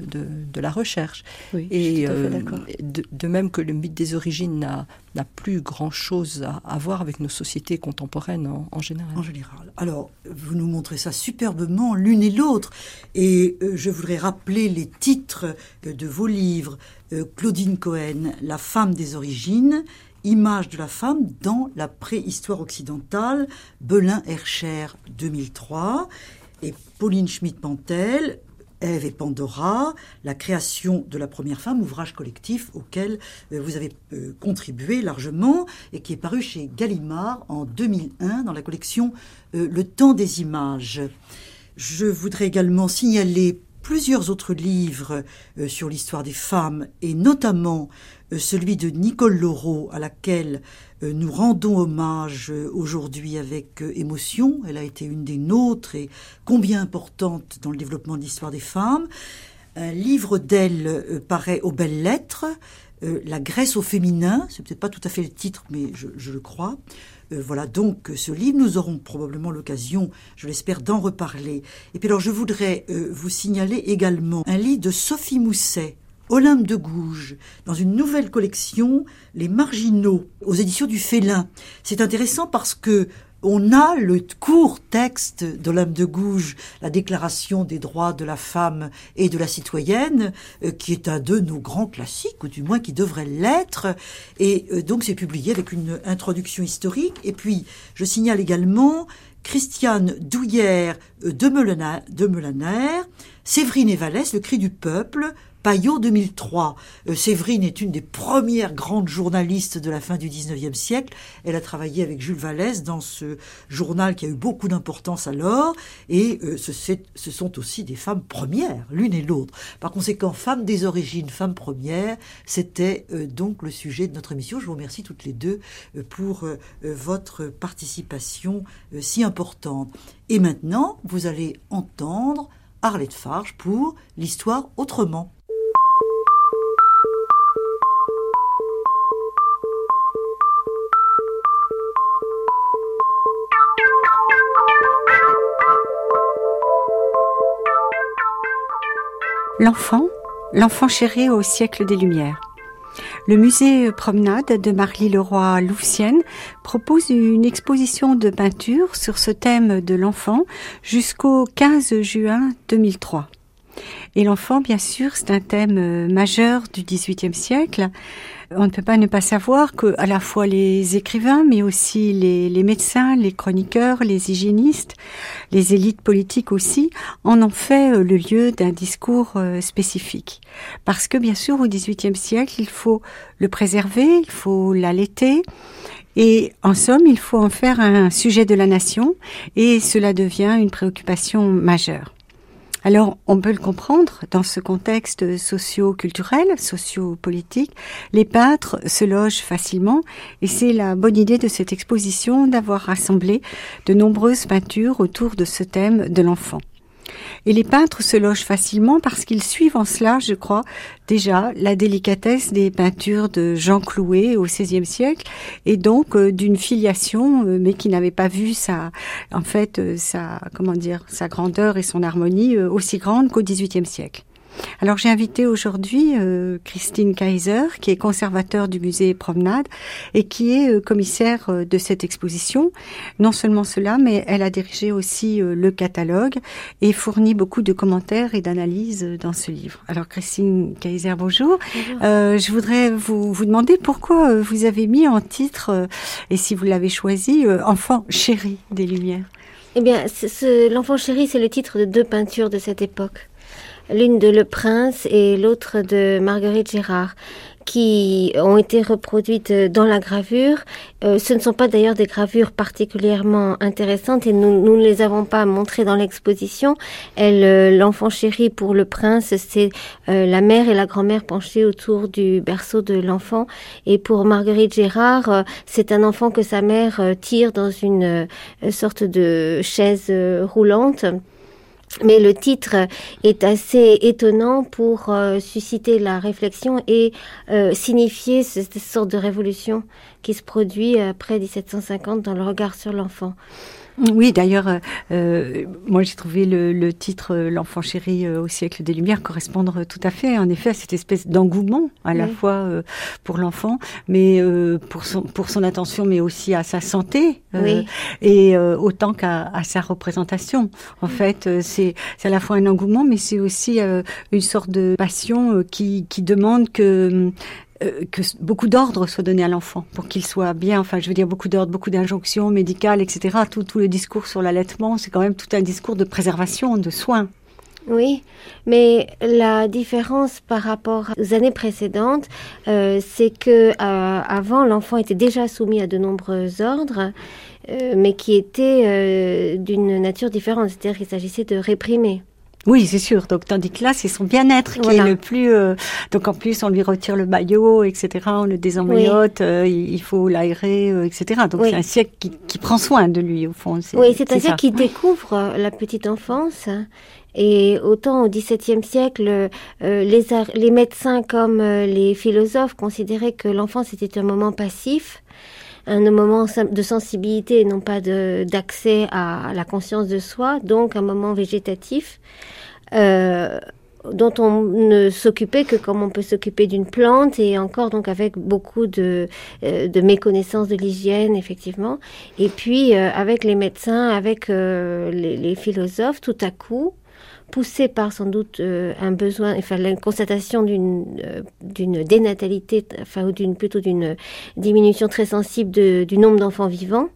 de la recherche. Oui, et je suis tout à fait d'accord. De même que le mythe des origines n'a plus grand-chose à voir avec nos sociétés contemporaines en général. En général. Alors, vous nous montrez ça superbement l'une et l'autre. Et je voudrais rappeler les titres de vos livres. Claudine Cohen, La femme des origines, Image de la femme dans la préhistoire occidentale, Belin-Hercher 2003, et Pauline Schmitt-Pantel, Ève et Pandora, la création de la première femme, ouvrage collectif auquel vous avez contribué largement et qui est paru chez Gallimard en 2001 dans la collection Le temps des images. Je voudrais également signaler plusieurs autres livres sur l'histoire des femmes et notamment celui de Nicole Laureau à laquelle nous rendons hommage aujourd'hui avec émotion. Elle a été une des nôtres et combien importante dans le développement de l'histoire des femmes. Un livre d'elle paraît aux Belles Lettres, La Grèce au féminin, c'est peut-être pas tout à fait le titre mais je le crois. Voilà donc ce livre, nous aurons probablement l'occasion, je l'espère, d'en reparler. Et puis alors je voudrais vous signaler également un livre de Sophie Mousset, Olympe de Gouges, dans une nouvelle collection, Les Marginaux, aux éditions du Félin. C'est intéressant parce que on a le court texte d'Olympe de Gouges, la Déclaration des droits de la femme et de la citoyenne, qui est un de nos grands classiques, ou du moins qui devrait l'être. Et donc c'est publié avec une introduction historique. Et puis je signale également Christiane Douillère de Melaner, Séverine et Vallès, Le cri du peuple, Payot 2003. Séverine est une des premières grandes journalistes de la fin du 19e siècle. Elle a travaillé avec Jules Vallès dans ce journal qui a eu beaucoup d'importance alors. Et ce sont aussi des femmes premières, l'une et l'autre. Par conséquent, Femmes des origines, femmes premières, c'était donc le sujet de notre émission. Je vous remercie toutes les deux pour votre participation si importante. Et maintenant, vous allez entendre Arlette Farge pour l'histoire autrement. L'enfant chéri au siècle des Lumières. Le musée Promenade de Marly-le-Roi-Louvciennes propose une exposition de peinture sur ce thème de l'enfant jusqu'au 15 juin 2003. Et l'enfant, bien sûr, c'est un thème majeur du XVIIIe siècle. On ne peut pas ne pas savoir que à la fois les écrivains, mais aussi les médecins, les chroniqueurs, les hygiénistes, les élites politiques aussi, en ont fait le lieu d'un discours spécifique. Parce que, bien sûr, au XVIIIe siècle, il faut le préserver, il faut l'allaiter. Et en somme, il faut en faire un sujet de la nation et cela devient une préoccupation majeure. Alors, on peut le comprendre, dans ce contexte socio-culturel, socio-politique, les peintres se logent facilement et c'est la bonne idée de cette exposition d'avoir rassemblé de nombreuses peintures autour de ce thème de l'enfant. Et les peintres se logent facilement parce qu'ils suivent en cela, je crois, déjà la délicatesse des peintures de Jean Clouet au XVIe siècle et donc d'une filiation, mais qui n'avait pas vu sa grandeur et son harmonie aussi grande qu'au XVIIIe siècle. Alors j'ai invité aujourd'hui Christine Kaiser, qui est conservateur du musée Promenade et qui est commissaire de cette exposition. Non seulement cela, mais elle a dirigé aussi le catalogue et fourni beaucoup de commentaires et d'analyses dans ce livre. Alors Christine Kaiser, bonjour. Je voudrais vous demander pourquoi vous avez mis en titre, et si vous l'avez choisi, Enfant chéri des Lumières. Eh bien, l'Enfant chéri, c'est le titre de deux peintures de cette époque. L'une de Le Prince et l'autre de Marguerite Gérard, qui ont été reproduites dans la gravure. Ce ne sont pas d'ailleurs des gravures particulièrement intéressantes et nous ne les avons pas montrées dans l'exposition. L'enfant chéri pour Le Prince, c'est la mère et la grand-mère penchées autour du berceau de l'enfant. Et pour Marguerite Gérard, c'est un enfant que sa mère tire dans une sorte de chaise roulante. Mais le titre est assez étonnant pour susciter la réflexion et signifier cette sorte de révolution qui se produit après 1750 dans le regard sur l'enfant. Oui, d'ailleurs, moi j'ai trouvé le titre L'enfant chéri au siècle des Lumières correspondre tout à fait, en effet, à cette espèce d'engouement à la fois pour l'enfant, mais pour son attention, mais aussi à sa santé, et autant qu'à sa représentation. En fait, c'est à la fois un engouement, mais c'est aussi une sorte de passion qui demande que beaucoup d'ordre soit donné à l'enfant pour qu'il soit bien, enfin je veux dire beaucoup d'ordre, beaucoup d'injonctions médicales, etc. Tout le discours sur l'allaitement, c'est quand même tout un discours de préservation, de soins. Oui, mais la différence par rapport aux années précédentes, c'est que avant l'enfant était déjà soumis à de nombreux ordres, mais qui étaient d'une nature différente, c'est-à-dire qu'il s'agissait de réprimer. Oui, c'est sûr. Donc, tandis que là, c'est son bien-être qui est le plus... donc, en plus, on lui retire le maillot, etc. On le désemmaillote, il faut l'aérer, etc. Donc, c'est un siècle qui prend soin de lui, au fond. C'est un siècle qui découvre la petite enfance. Et autant au XVIIe siècle, les médecins comme les philosophes considéraient que l'enfance était un moment passif, un moment de sensibilité et non pas d'accès à la conscience de soi, donc un moment végétatif. Dont on ne s'occupait que comme on peut s'occuper d'une plante, et encore donc avec beaucoup de méconnaissance de l'hygiène, effectivement. Et puis avec les médecins, avec les philosophes, tout à coup, poussés par sans doute un besoin, enfin la constatation d'une dénatalité, enfin ou plutôt d'une diminution très sensible du nombre d'enfants vivants,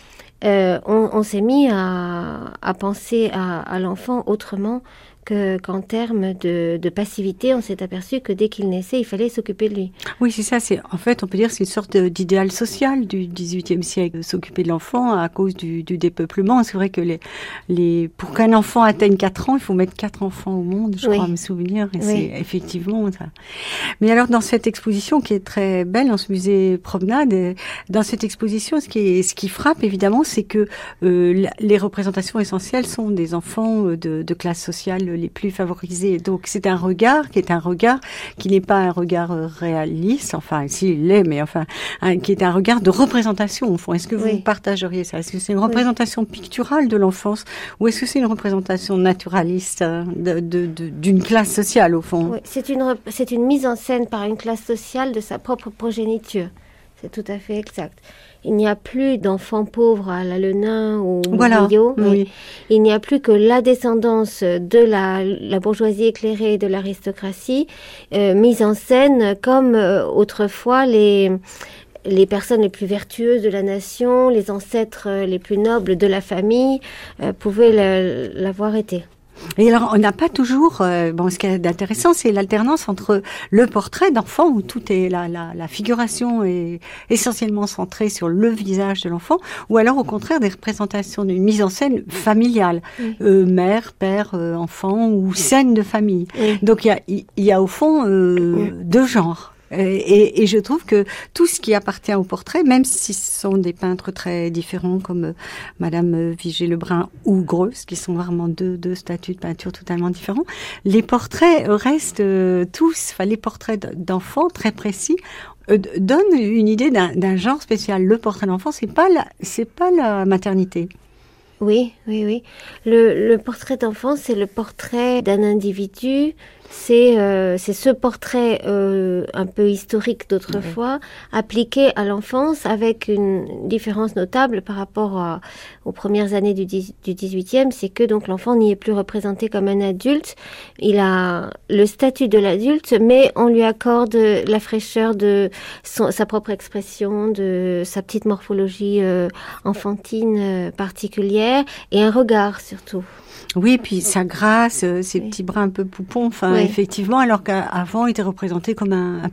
on s'est mis à penser à l'enfant autrement qu'en termes de passivité. On s'est aperçu que dès qu'il naissait, il fallait s'occuper de lui. Oui, c'est ça. En fait, on peut dire que c'est une sorte d'idéal social du XVIIIe siècle, s'occuper de l'enfant à cause du dépeuplement. C'est vrai que pour qu'un enfant atteigne 4 ans, il faut mettre 4 enfants au monde, je crois, à me souvenir. Et c'est effectivement ça. Mais alors, dans cette exposition qui est très belle, dans ce musée Promenade, dans cette exposition, ce qui frappe, évidemment, c'est que les représentations essentielles sont des enfants de classe sociale les plus favorisés. Donc c'est un regard qui n'est pas un regard réaliste, enfin s'il l'est, mais enfin qui est un regard de représentation au fond. Est-ce que vous partageriez ça? Est-ce que c'est une représentation picturale de l'enfance, ou est-ce que c'est une représentation naturaliste d'une classe sociale au fond? Oui, c'est une mise en scène par une classe sociale de sa propre progéniture. C'est tout à fait exact. Il n'y a plus d'enfants pauvres à la Lenain ou Murillo. Oui. Il n'y a plus que la descendance de la bourgeoisie éclairée et de l'aristocratie, mise en scène comme autrefois les personnes les plus vertueuses de la nation, les ancêtres les plus nobles de la famille pouvaient l'avoir été. Et alors, on n'a pas toujours... ce qui est intéressant, c'est l'alternance entre le portrait d'enfant, où tout est la figuration est essentiellement centrée sur le visage de l'enfant, ou alors au contraire des représentations d'une mise en scène familiale, mère, père, enfant, ou scène de famille. Donc il y a au fond deux genres. Et je trouve que tout ce qui appartient au portrait, même si ce sont des peintres très différents comme Madame Vigée-Lebrun ou Greuze, qui sont vraiment deux statuts de peinture totalement différents, les portraits restent tous, enfin les portraits d'enfants très précis, donnent une idée d'un genre spécial. Le portrait d'enfant, c'est pas la maternité. Oui. Le portrait d'enfant, c'est le portrait d'un individu. C'est ce portrait un peu historique d'autrefois, appliqué à l'enfance, avec une différence notable par rapport aux premières années du 18e, c'est que donc l'enfant n'y est plus représenté comme un adulte. Il a le statut de l'adulte, mais on lui accorde la fraîcheur de sa propre expression, de sa petite morphologie enfantine particulière, et un regard surtout. Oui, puis sa grâce, ses petits bras un peu poupons, effectivement, alors qu'avant, il était représenté comme un petit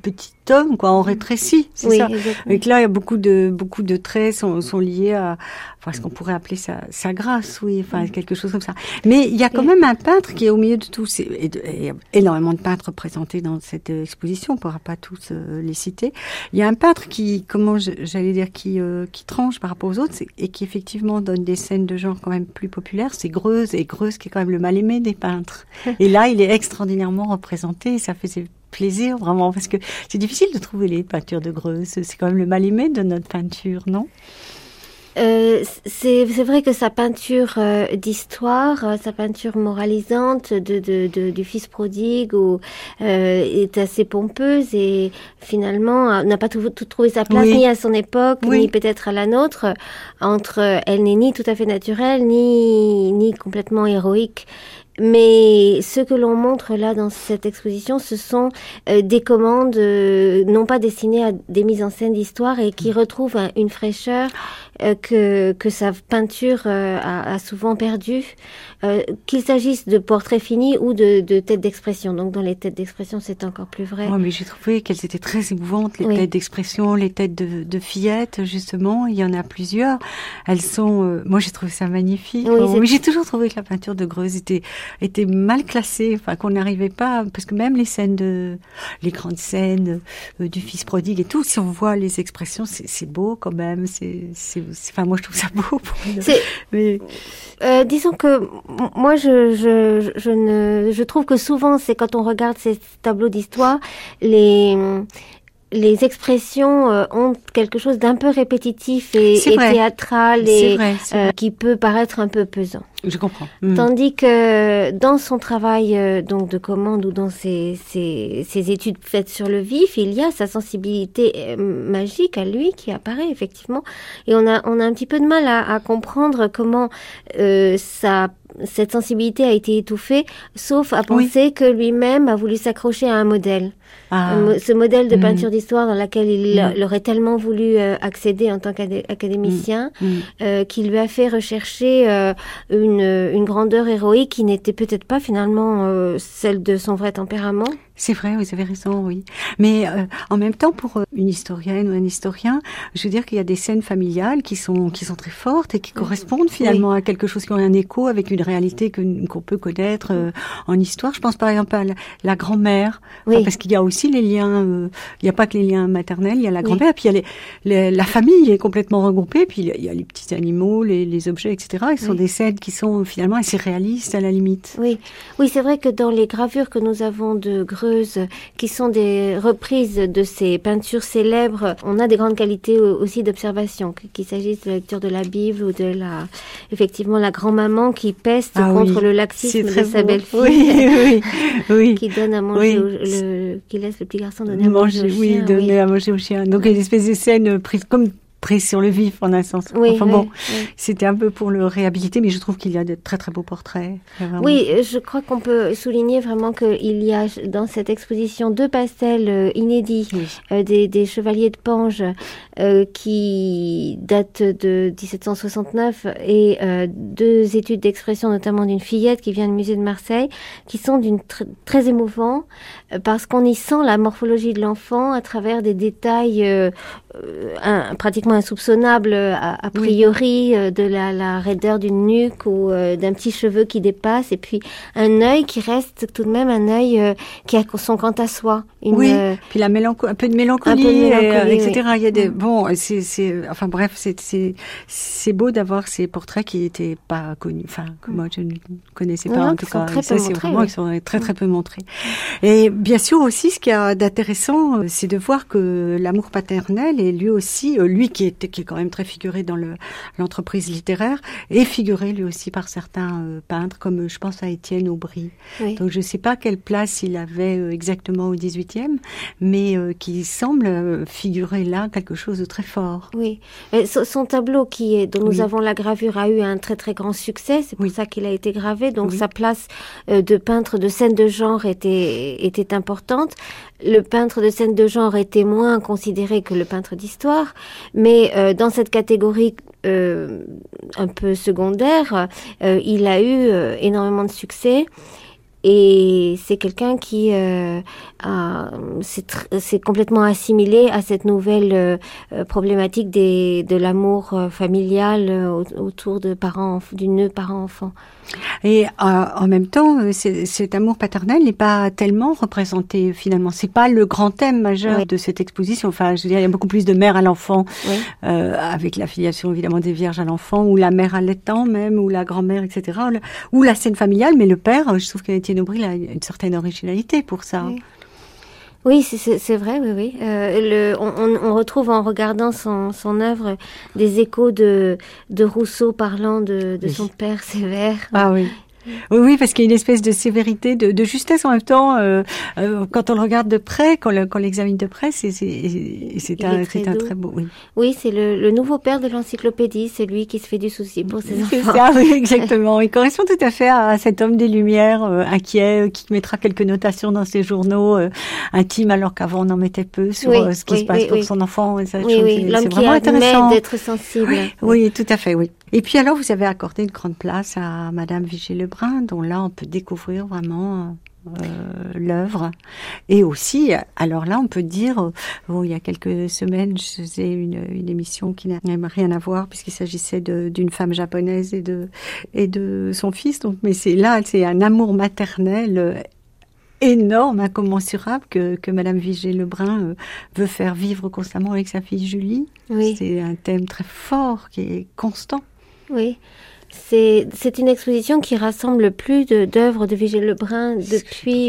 tome, quoi, en rétréci, c'est Oui, ça. exactement. Et que là, il y a beaucoup de traits sont liés à, ce qu'on pourrait appeler sa grâce, oui, enfin, quelque chose comme ça. Mais il y a quand même un peintre qui est au milieu de tout. Et il y a énormément de peintres présentés dans cette exposition, on ne pourra pas tous les citer. Il y a un peintre qui tranche par rapport aux autres, et qui effectivement donne des scènes de genre quand même plus populaires. C'est Greuze, et Greuze qui est quand même le mal-aimé des peintres. Et là, il est extraordinairement représenté, et ça faisait plaisir vraiment, parce que c'est difficile de trouver les peintures de Greuze. C'est quand même le mal-aimé de notre peinture, non ? C'est vrai que sa peinture d'histoire, sa peinture moralisante du fils prodigue est assez pompeuse et finalement n'a pas tout trouvé sa place, ni à son époque, ni peut-être à la nôtre. Elle n'est ni tout à fait naturelle, ni complètement héroïque. Mais ce que l'on montre là dans cette exposition, ce sont des commandes non pas destinées à des mises en scène d'histoire et qui retrouvent une fraîcheur que sa peinture a souvent perdue, qu'il s'agisse de portraits finis ou de têtes d'expression. Donc dans les têtes d'expression, c'est encore plus vrai. Oh, mais j'ai trouvé qu'elles étaient très émouvantes, les têtes d'expression, les têtes de fillettes, justement. Il y en a plusieurs. Elles sont... moi, j'ai trouvé ça magnifique. Mais j'ai toujours trouvé que la peinture de Greuze était mal classée, enfin qu'on n'arrivait pas, parce que même les grandes scènes du fils prodigue et tout, si on voit les expressions, c'est beau quand même. Enfin, moi, je trouve ça beau. Disons que moi, je trouve que souvent, c'est quand on regarde ces tableaux d'histoire, les expressions ont quelque chose d'un peu répétitif et théâtral et qui peut paraître un peu pesant. Je comprends. Tandis que dans son travail donc de commande ou dans ses études faites sur le vif, il y a sa sensibilité magique à lui qui apparaît effectivement. Et on a un petit peu de mal à comprendre comment cette sensibilité a été étouffée, sauf à penser que lui-même a voulu s'accrocher à un modèle. Ce modèle de peinture d'histoire dans laquelle il aurait tellement voulu accéder en tant qu'académicien, qui lui a fait rechercher une grandeur héroïque qui n'était peut-être pas finalement celle de son vrai tempérament. C'est vrai, vous avez raison, oui. Mais en même temps, pour une historienne ou un historien, je veux dire qu'il y a des scènes familiales qui sont très fortes et qui correspondent finalement à quelque chose qui a un écho avec une réalité qu'on peut connaître en histoire. Je pense par exemple à la grand-mère, parce qu'il y a aussi les liens. Il n'y a pas que les liens maternels, il y a la grand-mère, puis il y a la famille est complètement regroupée, puis il y a les petits animaux, les objets, etc. Ils sont des scènes qui sont finalement assez réalistes à la limite. Oui, c'est vrai que dans les gravures que nous avons de Greuze, qui sont des reprises de ces peintures célèbres, on a des grandes qualités aussi d'observation, qu'il s'agisse de la lecture de la Bible ou de effectivement la grand-maman qui peste contre le laxisme de sa belle-fille, qui donne à manger, qui laisse le petit garçon donner à manger au chien. Donner à manger au chien. Donc il y a une espèce de scène prise sur le vif, en un sens. C'était un peu pour le réhabiliter, mais je trouve qu'il y a de très très beaux portraits. Oui, je crois qu'on peut souligner vraiment qu'il y a dans cette exposition 2 pastels inédits des chevaliers de Pange qui datent de 1769 et 2 études d'expression, notamment d'une fillette qui vient du musée de Marseille, qui sont très émouvants parce qu'on y sent la morphologie de l'enfant à travers des détails pratiquement insoupçonnable a priori de la raideur d'une nuque ou d'un petit cheveu qui dépasse et puis un œil qui reste tout de même un œil qui a son quant à soi. Puis un peu de mélancolie, etc. Il y a des enfin bref, c'est beau d'avoir ces portraits qui n'étaient pas connus, enfin que moi je ne connaissais pas en tout cas. Ça c'est vraiment ils sont très très peu montrés. Et bien sûr aussi ce qu'il y a d'intéressant, c'est de voir que l'amour paternel est lui aussi lui qui est quand même très figuré dans l'entreprise littéraire, est figuré lui aussi par certains peintres, comme je pense à Étienne Aubry. Donc je ne sais pas quelle place il avait exactement au XVIIIe, mais qui semble figurer là quelque chose de très fort. Oui, son tableau dont nous avons la gravure a eu un très très grand succès, c'est pour ça qu'il a été gravé, donc sa place de peintre de scène de genre était importante. Le peintre de scène de genre était moins considéré que le peintre d'histoire, mais dans cette catégorie un peu secondaire, il a eu énormément de succès. Et c'est quelqu'un qui s'est complètement assimilé à cette nouvelle problématique de l'amour familial autour du nœud parent-enfant. Et en même temps, cet amour paternel n'est pas tellement représenté finalement. C'est pas le grand thème majeur de cette exposition. Enfin, je veux dire, il y a beaucoup plus de mère à l'enfant, avec la filiation évidemment des vierges à l'enfant, ou la mère allaitant même, ou la grand-mère, etc. Ou la scène familiale. Mais le père, je trouve qu'Étienne Aubry a une certaine originalité pour ça. Oui, c'est vrai, oui. On retrouve en regardant son œuvre des échos de Rousseau parlant de son père sévère. Ah oui. Oui, parce qu'il y a une espèce de sévérité, de justesse en même temps. Quand on le regarde de près, quand on l'examine de près, c'est un très beau. Oui, c'est le nouveau père de l'encyclopédie, c'est lui qui se fait du souci pour ses enfants. C'est ça, oui, exactement. Il correspond tout à fait à cet homme des Lumières, inquiet, qui mettra quelques notations dans ses journaux intimes, alors qu'avant on en mettait peu sur ce qui se passe pour son enfant. Et ça, l'homme qui admet d'être sensible. Oui, tout à fait, oui. Et puis alors, vous avez accordé une grande place à Madame Vigée-Lebrun, dont là, on peut découvrir vraiment l'œuvre. Et aussi, alors là, on peut dire, il y a quelques semaines, je faisais une émission qui n'a rien à voir, puisqu'il s'agissait d'une femme japonaise et de son fils. Donc, mais c'est un amour maternel énorme, incommensurable, que Madame Vigée-Lebrun veut faire vivre constamment avec sa fille Julie. Oui. C'est un thème très fort, qui est constant. Oui, c'est une exposition qui rassemble plus d'œuvres de Vigée-Lebrun depuis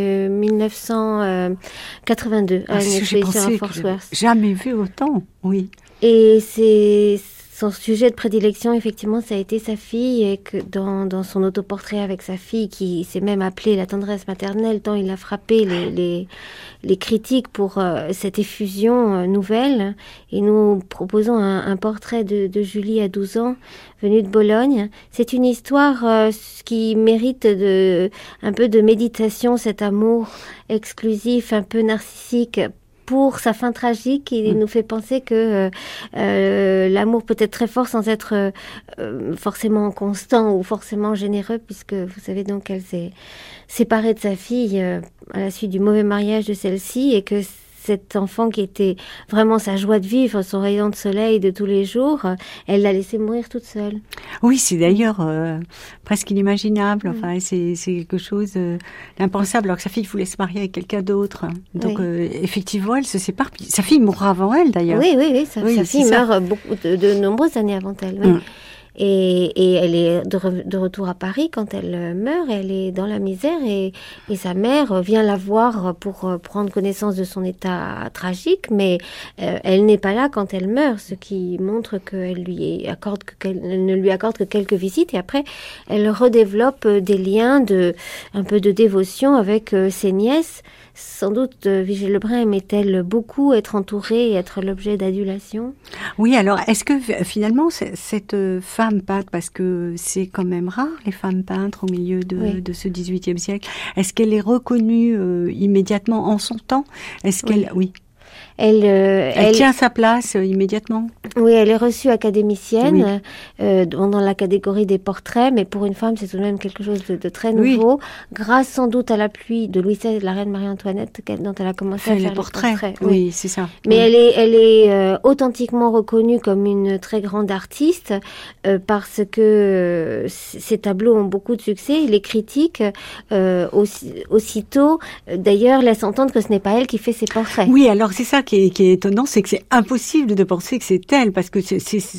1982 à une exposition à Fort Worth. Jamais vu autant, oui. Et c'est son sujet de prédilection, effectivement, ça a été sa fille, et que dans son autoportrait avec sa fille, qui s'est même appelée la tendresse maternelle, tant il a frappé les critiques pour cette effusion nouvelle. Et nous proposons un portrait de Julie à 12 ans, venue de Bologne. C'est une histoire qui mérite un peu de méditation, cet amour exclusif, un peu narcissique, pour sa fin tragique. Il nous fait penser que l'amour peut être très fort sans être forcément constant ou forcément généreux, puisque vous savez donc qu'elle s'est séparée de sa fille à la suite du mauvais mariage de celle-ci, et que cet enfant qui était vraiment sa joie de vivre, son rayon de soleil de tous les jours, elle l'a laissé mourir toute seule. Oui, c'est d'ailleurs presque inimaginable. Enfin, c'est quelque chose d'impensable, alors que sa fille voulait se marier avec quelqu'un d'autre. Donc, effectivement, elle se sépare. Sa fille mourra avant elle, d'ailleurs. Oui, sa fille meurt de nombreuses années avant elle. Oui. Et elle est de retour à Paris quand elle meurt. Elle est dans la misère, et sa mère vient la voir pour prendre connaissance de son état tragique, mais elle n'est pas là quand elle meurt, ce qui montre qu'elle ne lui accorde que quelques visites, et après elle redéveloppe des liens un peu de dévotion avec ses nièces. Sans doute, Vigée-Lebrun aimait-elle beaucoup être entourée et être l'objet d'adulation? Oui, alors, est-ce que finalement, cette femme peintre, parce que c'est quand même rare, les femmes peintres au milieu de ce XVIIIe siècle, est-ce qu'elle est reconnue immédiatement en son temps? Est-ce qu'elle... Oui. Elle tient sa place immédiatement. Oui, elle est reçue académicienne dans la catégorie des portraits, mais pour une femme, c'est tout de même quelque chose de très nouveau, grâce sans doute à l'appui de Louis XVI et de la reine Marie-Antoinette, dont elle a commencé à faire les portraits. Oui, c'est ça. Mais elle est authentiquement reconnue comme une très grande artiste, parce que ses tableaux ont beaucoup de succès. Les critiques, aussitôt, d'ailleurs, laissent entendre que ce n'est pas elle qui fait ses portraits. Oui, alors c'est ça qui est étonnant, c'est que c'est impossible de penser que c'est elle, parce que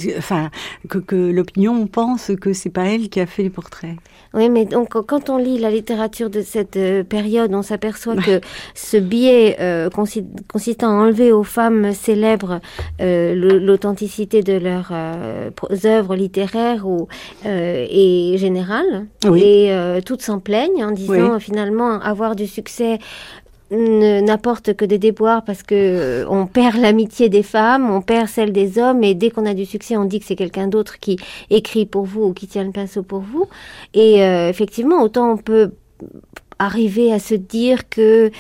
que l'opinion pense que c'est pas elle qui a fait les portraits. Oui, mais donc quand on lit la littérature de cette période, on s'aperçoit que ce biais consistant à enlever aux femmes célèbres l'authenticité de leurs œuvres littéraires est générale, et toutes s'en plaignent en disant finalement avoir du succès n'apporte que des déboires, parce que on perd l'amitié des femmes, on perd celle des hommes, et dès qu'on a du succès, on dit que c'est quelqu'un d'autre qui écrit pour vous ou qui tient le pinceau pour vous. Et effectivement, autant on peut arriver à se dire que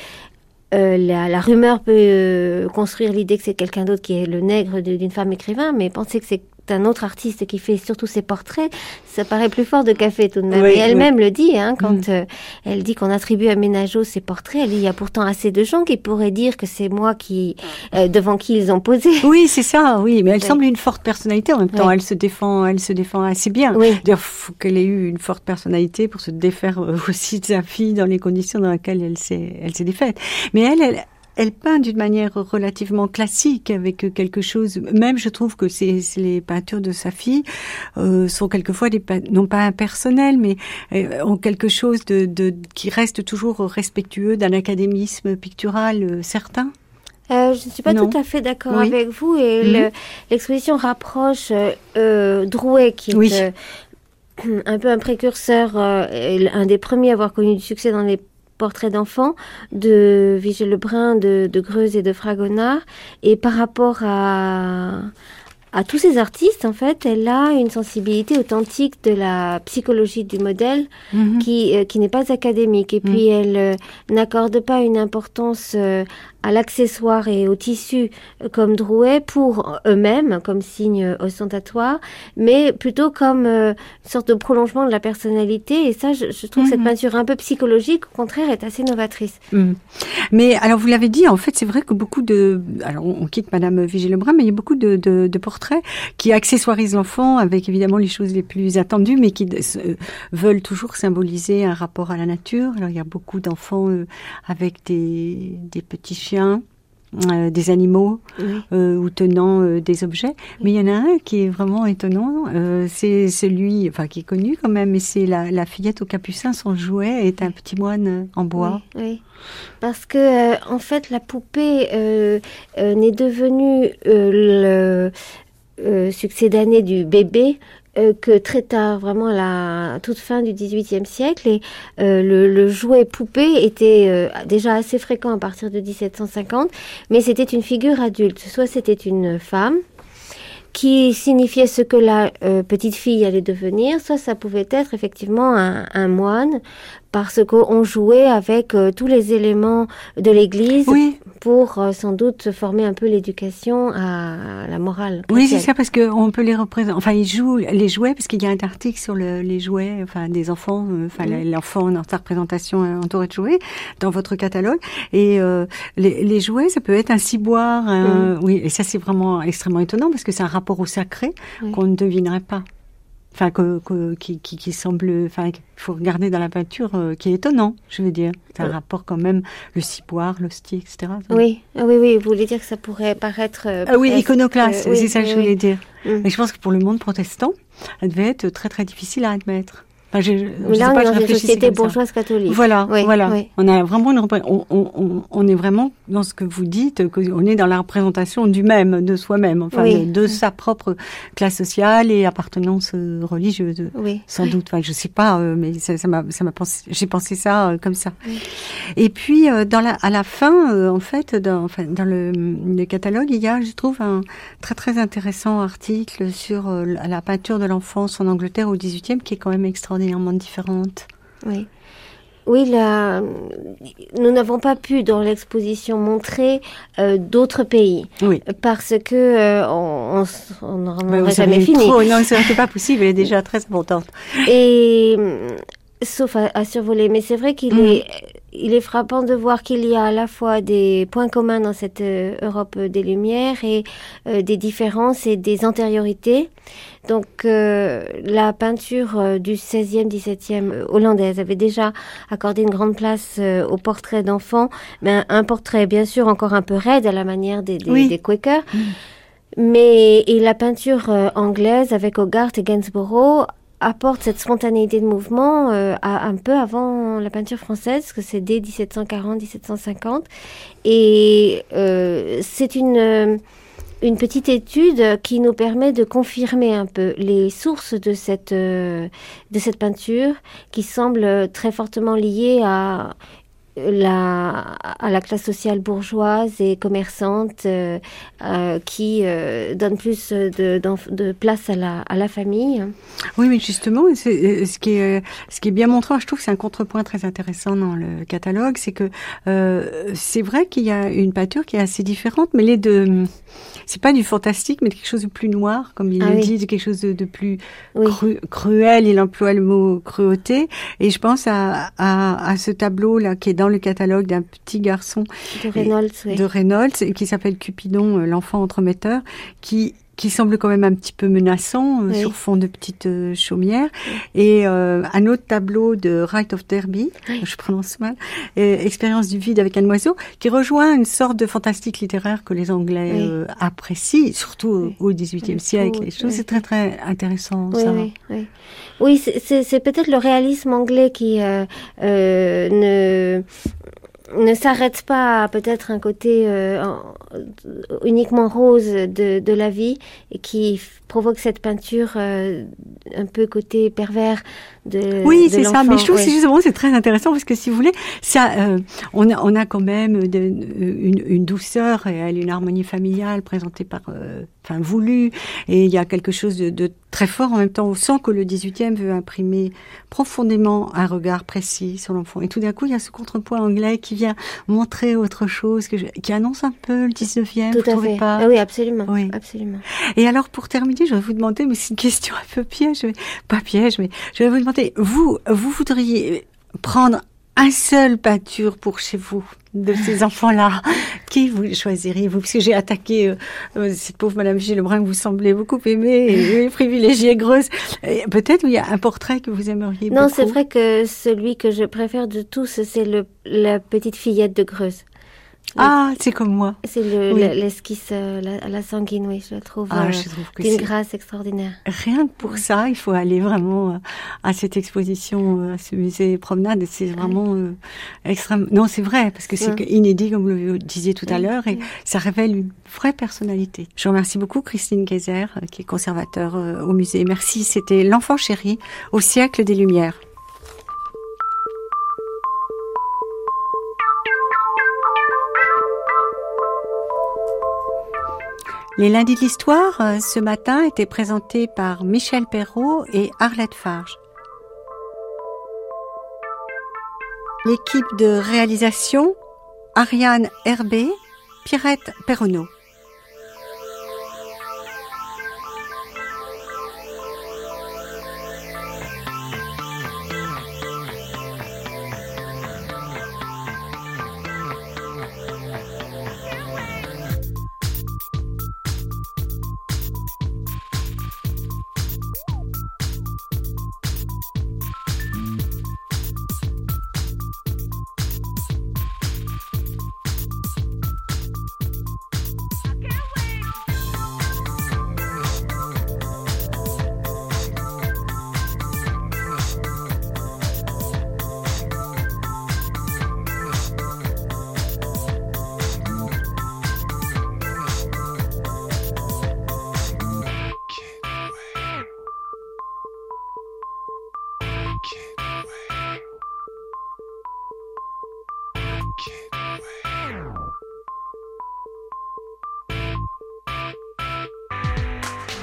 la rumeur peut construire l'idée que c'est quelqu'un d'autre qui est le nègre d'une femme écrivain, mais penser que c'est un autre artiste qui fait surtout ses portraits, ça paraît plus fort de café tout de même. Oui, et elle-même le dit, quand elle dit qu'on attribue à Ménageot ses portraits, elle dit, il y a pourtant assez de gens qui pourraient dire que c'est moi devant qui ils ont posé. Oui, c'est ça, oui, mais elle semble une forte personnalité. En même temps, elle se défend assez bien. Oui. D'ailleurs, faut qu'elle ait eu une forte personnalité pour se défaire aussi de sa fille dans les conditions dans lesquelles elle s'est défaite. Mais elle peint d'une manière relativement classique, avec quelque chose. Même, je trouve que les peintures de sa fille sont quelquefois non pas impersonnelles, mais ont quelque chose qui reste toujours respectueux d'un académisme pictural certain. Je ne suis pas tout à fait d'accord avec vous. Et l'exposition rapproche Drouet, qui est un peu un précurseur, un des premiers à avoir connu du succès dans les portraits d'enfants, de Vigée Lebrun, de Greuze et de Fragonard. Et par rapport à tous ces artistes, en fait, elle a une sensibilité authentique de la psychologie du modèle qui n'est pas académique. Et puis, elle n'accorde pas une importance à l'accessoire et au tissu comme Drouet pour eux-mêmes, comme signe ostentatoire, mais plutôt comme une sorte de prolongement de la personnalité. Et ça, je trouve que cette peinture un peu psychologique, au contraire, est assez novatrice. Mais alors, vous l'avez dit, en fait, c'est vrai que beaucoup alors, on quitte Madame Vigée Lebrun, mais il y a beaucoup de portraits qui accessoirisent l'enfant avec évidemment les choses les plus attendues, mais qui veulent toujours symboliser un rapport à la nature. Alors, il y a beaucoup d'enfants avec des petits chiens, des animaux ou tenant des objets. Mais il y en a un qui est vraiment étonnant. C'est celui, qui est connu quand même, mais c'est la fillette au capucin. Son jouet est un petit moine en bois. Oui. Parce que, en fait, la poupée n'est devenue le succès d'année du bébé que très tard, vraiment à la toute fin du XVIIIe siècle, et le jouet poupée était déjà assez fréquent à partir de 1750, mais c'était une figure adulte. Soit c'était une femme qui signifiait ce que la petite fille allait devenir, soit ça pouvait être effectivement un moine, parce qu'on jouait avec tous les éléments de l'Église pour sans doute former un peu l'éducation à la morale chrétienne. Oui, c'est ça, parce qu'on peut les représenter. Enfin, ils jouent les jouets, parce qu'il y a un article sur les jouets, des enfants, l'enfant dans sa représentation entouré de jouets, dans votre catalogue. Et les jouets, ça peut être un ciboire. Oui, et ça, c'est vraiment extrêmement étonnant, parce que c'est un rapport au sacré qu'on ne devinerait pas. Qui semble, il faut regarder dans la peinture, qui est étonnant, je veux dire. C'est un rapport quand même, le ciboire, l'hostie, etc. Oui, vous voulez dire que ça pourrait paraître... iconoclaste, c'est ça que je voulais dire. Mais je pense que pour le monde protestant, ça devait être très très difficile à admettre. Mais là, on est dans une société bourgeoise catholique. Voilà. On a vraiment on est vraiment dans ce que vous dites, qu'on est dans la représentation du même, de soi-même, de sa propre classe sociale et appartenance religieuse, sans doute. Je sais pas, mais ça m'a pensé, j'ai pensé ça comme ça. Et puis à la fin, en fait, dans le catalogue, il y a, je trouve, un très très intéressant article sur la peinture de l'enfance en Angleterre au XVIIIe, qui est quand même extraordinairement différente. Oui, nous n'avons pas pu dans l'exposition montrer d'autres pays, parce que on n'en aurait jamais fini. Non, c'est pas possible, elle est déjà très importante. Et sauf à survoler, mais c'est vrai qu'il est frappant de voir qu'il y a à la fois des points communs dans cette Europe des Lumières et des différences et des antériorités. Donc la peinture du 16e, 17e hollandaise avait déjà accordé une grande place au portrait d'enfants, mais un portrait bien sûr encore un peu raide à la manière des Quakers. Et la peinture anglaise avec Hogarth et Gainsborough apporte cette spontanéité de mouvement un peu avant la peinture française, parce que c'est dès 1740-1750. Et c'est une petite étude qui nous permet de confirmer un peu les sources de cette peinture, qui semble très fortement liée à à la classe sociale bourgeoise et commerçante qui donne plus de place à la famille. Oui, mais justement, ce qui est bien montrant, je trouve que c'est un contrepoint très intéressant dans le catalogue, c'est que c'est vrai qu'il y a une peinture qui est assez différente, mais les deux, c'est pas du fantastique, mais de quelque chose de plus noir, comme il le dit, de quelque chose de plus cruel. Il emploie le mot cruauté, et je pense à ce tableau là qui est dans le catalogue d'un petit garçon de Reynolds, qui s'appelle Cupidon, l'enfant entremetteur, qui semble quand même un petit peu menaçant sur fond de petites chaumières. Et un autre tableau de Wright of Derby, je prononce mal, Expérience du vide avec un oiseau, qui rejoint une sorte de fantastique littéraire que les Anglais apprécient, surtout au XVIIIe siècle. Et je trouve que c'est très très intéressant. Oui, c'est peut-être le réalisme anglais qui ne s'arrête pas à peut-être un côté uniquement rose de la vie et qui provoque cette peinture un peu côté pervers de c'est l'enfant. Ça, mais je trouve que justement c'est très intéressant parce que si vous voulez, ça, on a quand même une douceur et une harmonie familiale présentée voulue, et il y a quelque chose de très fort en même temps. On sent que le 18e veut imprimer profondément un regard précis sur l'enfant. Et tout d'un coup, il y a ce contrepoint anglais qui vient montrer autre chose, qui annonce un peu le 19e. Tout à fait. Pas oui, absolument. Oui. Absolument. Et alors, pour terminer, je vais vous demander, mais c'est une question un peu piège, pas piège, mais je vais vous demander, vous voudriez prendre un seul peinture pour chez vous de ces enfants-là, qui vous choisiriez-vous? Parce que j'ai attaqué cette pauvre Madame Gillebrun que vous semblez beaucoup aimer et privilégiée Greuze. Peut-être il y a un portrait que vous aimeriez beaucoup. Non, c'est vrai que celui que je préfère de tous, c'est la petite fillette de Greuze. C'est comme moi. C'est l'esquisse la sanguine, oui, je la trouve d'une grâce extraordinaire. Rien que pour ça, il faut aller vraiment à cette exposition, à ce musée Promenade. C'est vraiment extrêmement... Non, c'est vrai, parce que c'est inédit, comme vous le disiez tout à l'heure, et ça révèle une vraie personnalité. Je vous remercie beaucoup, Christine Geyser, qui est conservateur au musée. Merci, c'était L'Enfant chéri au siècle des Lumières. Les lundis de l'histoire, ce matin, étaient présentés par Michel Perrault et Arlette Farge. L'équipe de réalisation, Ariane Herbé, Pierrette Perronneau.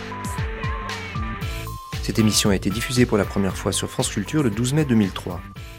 Cette émission a été diffusée pour la première fois sur France Culture le 12 mai 2003.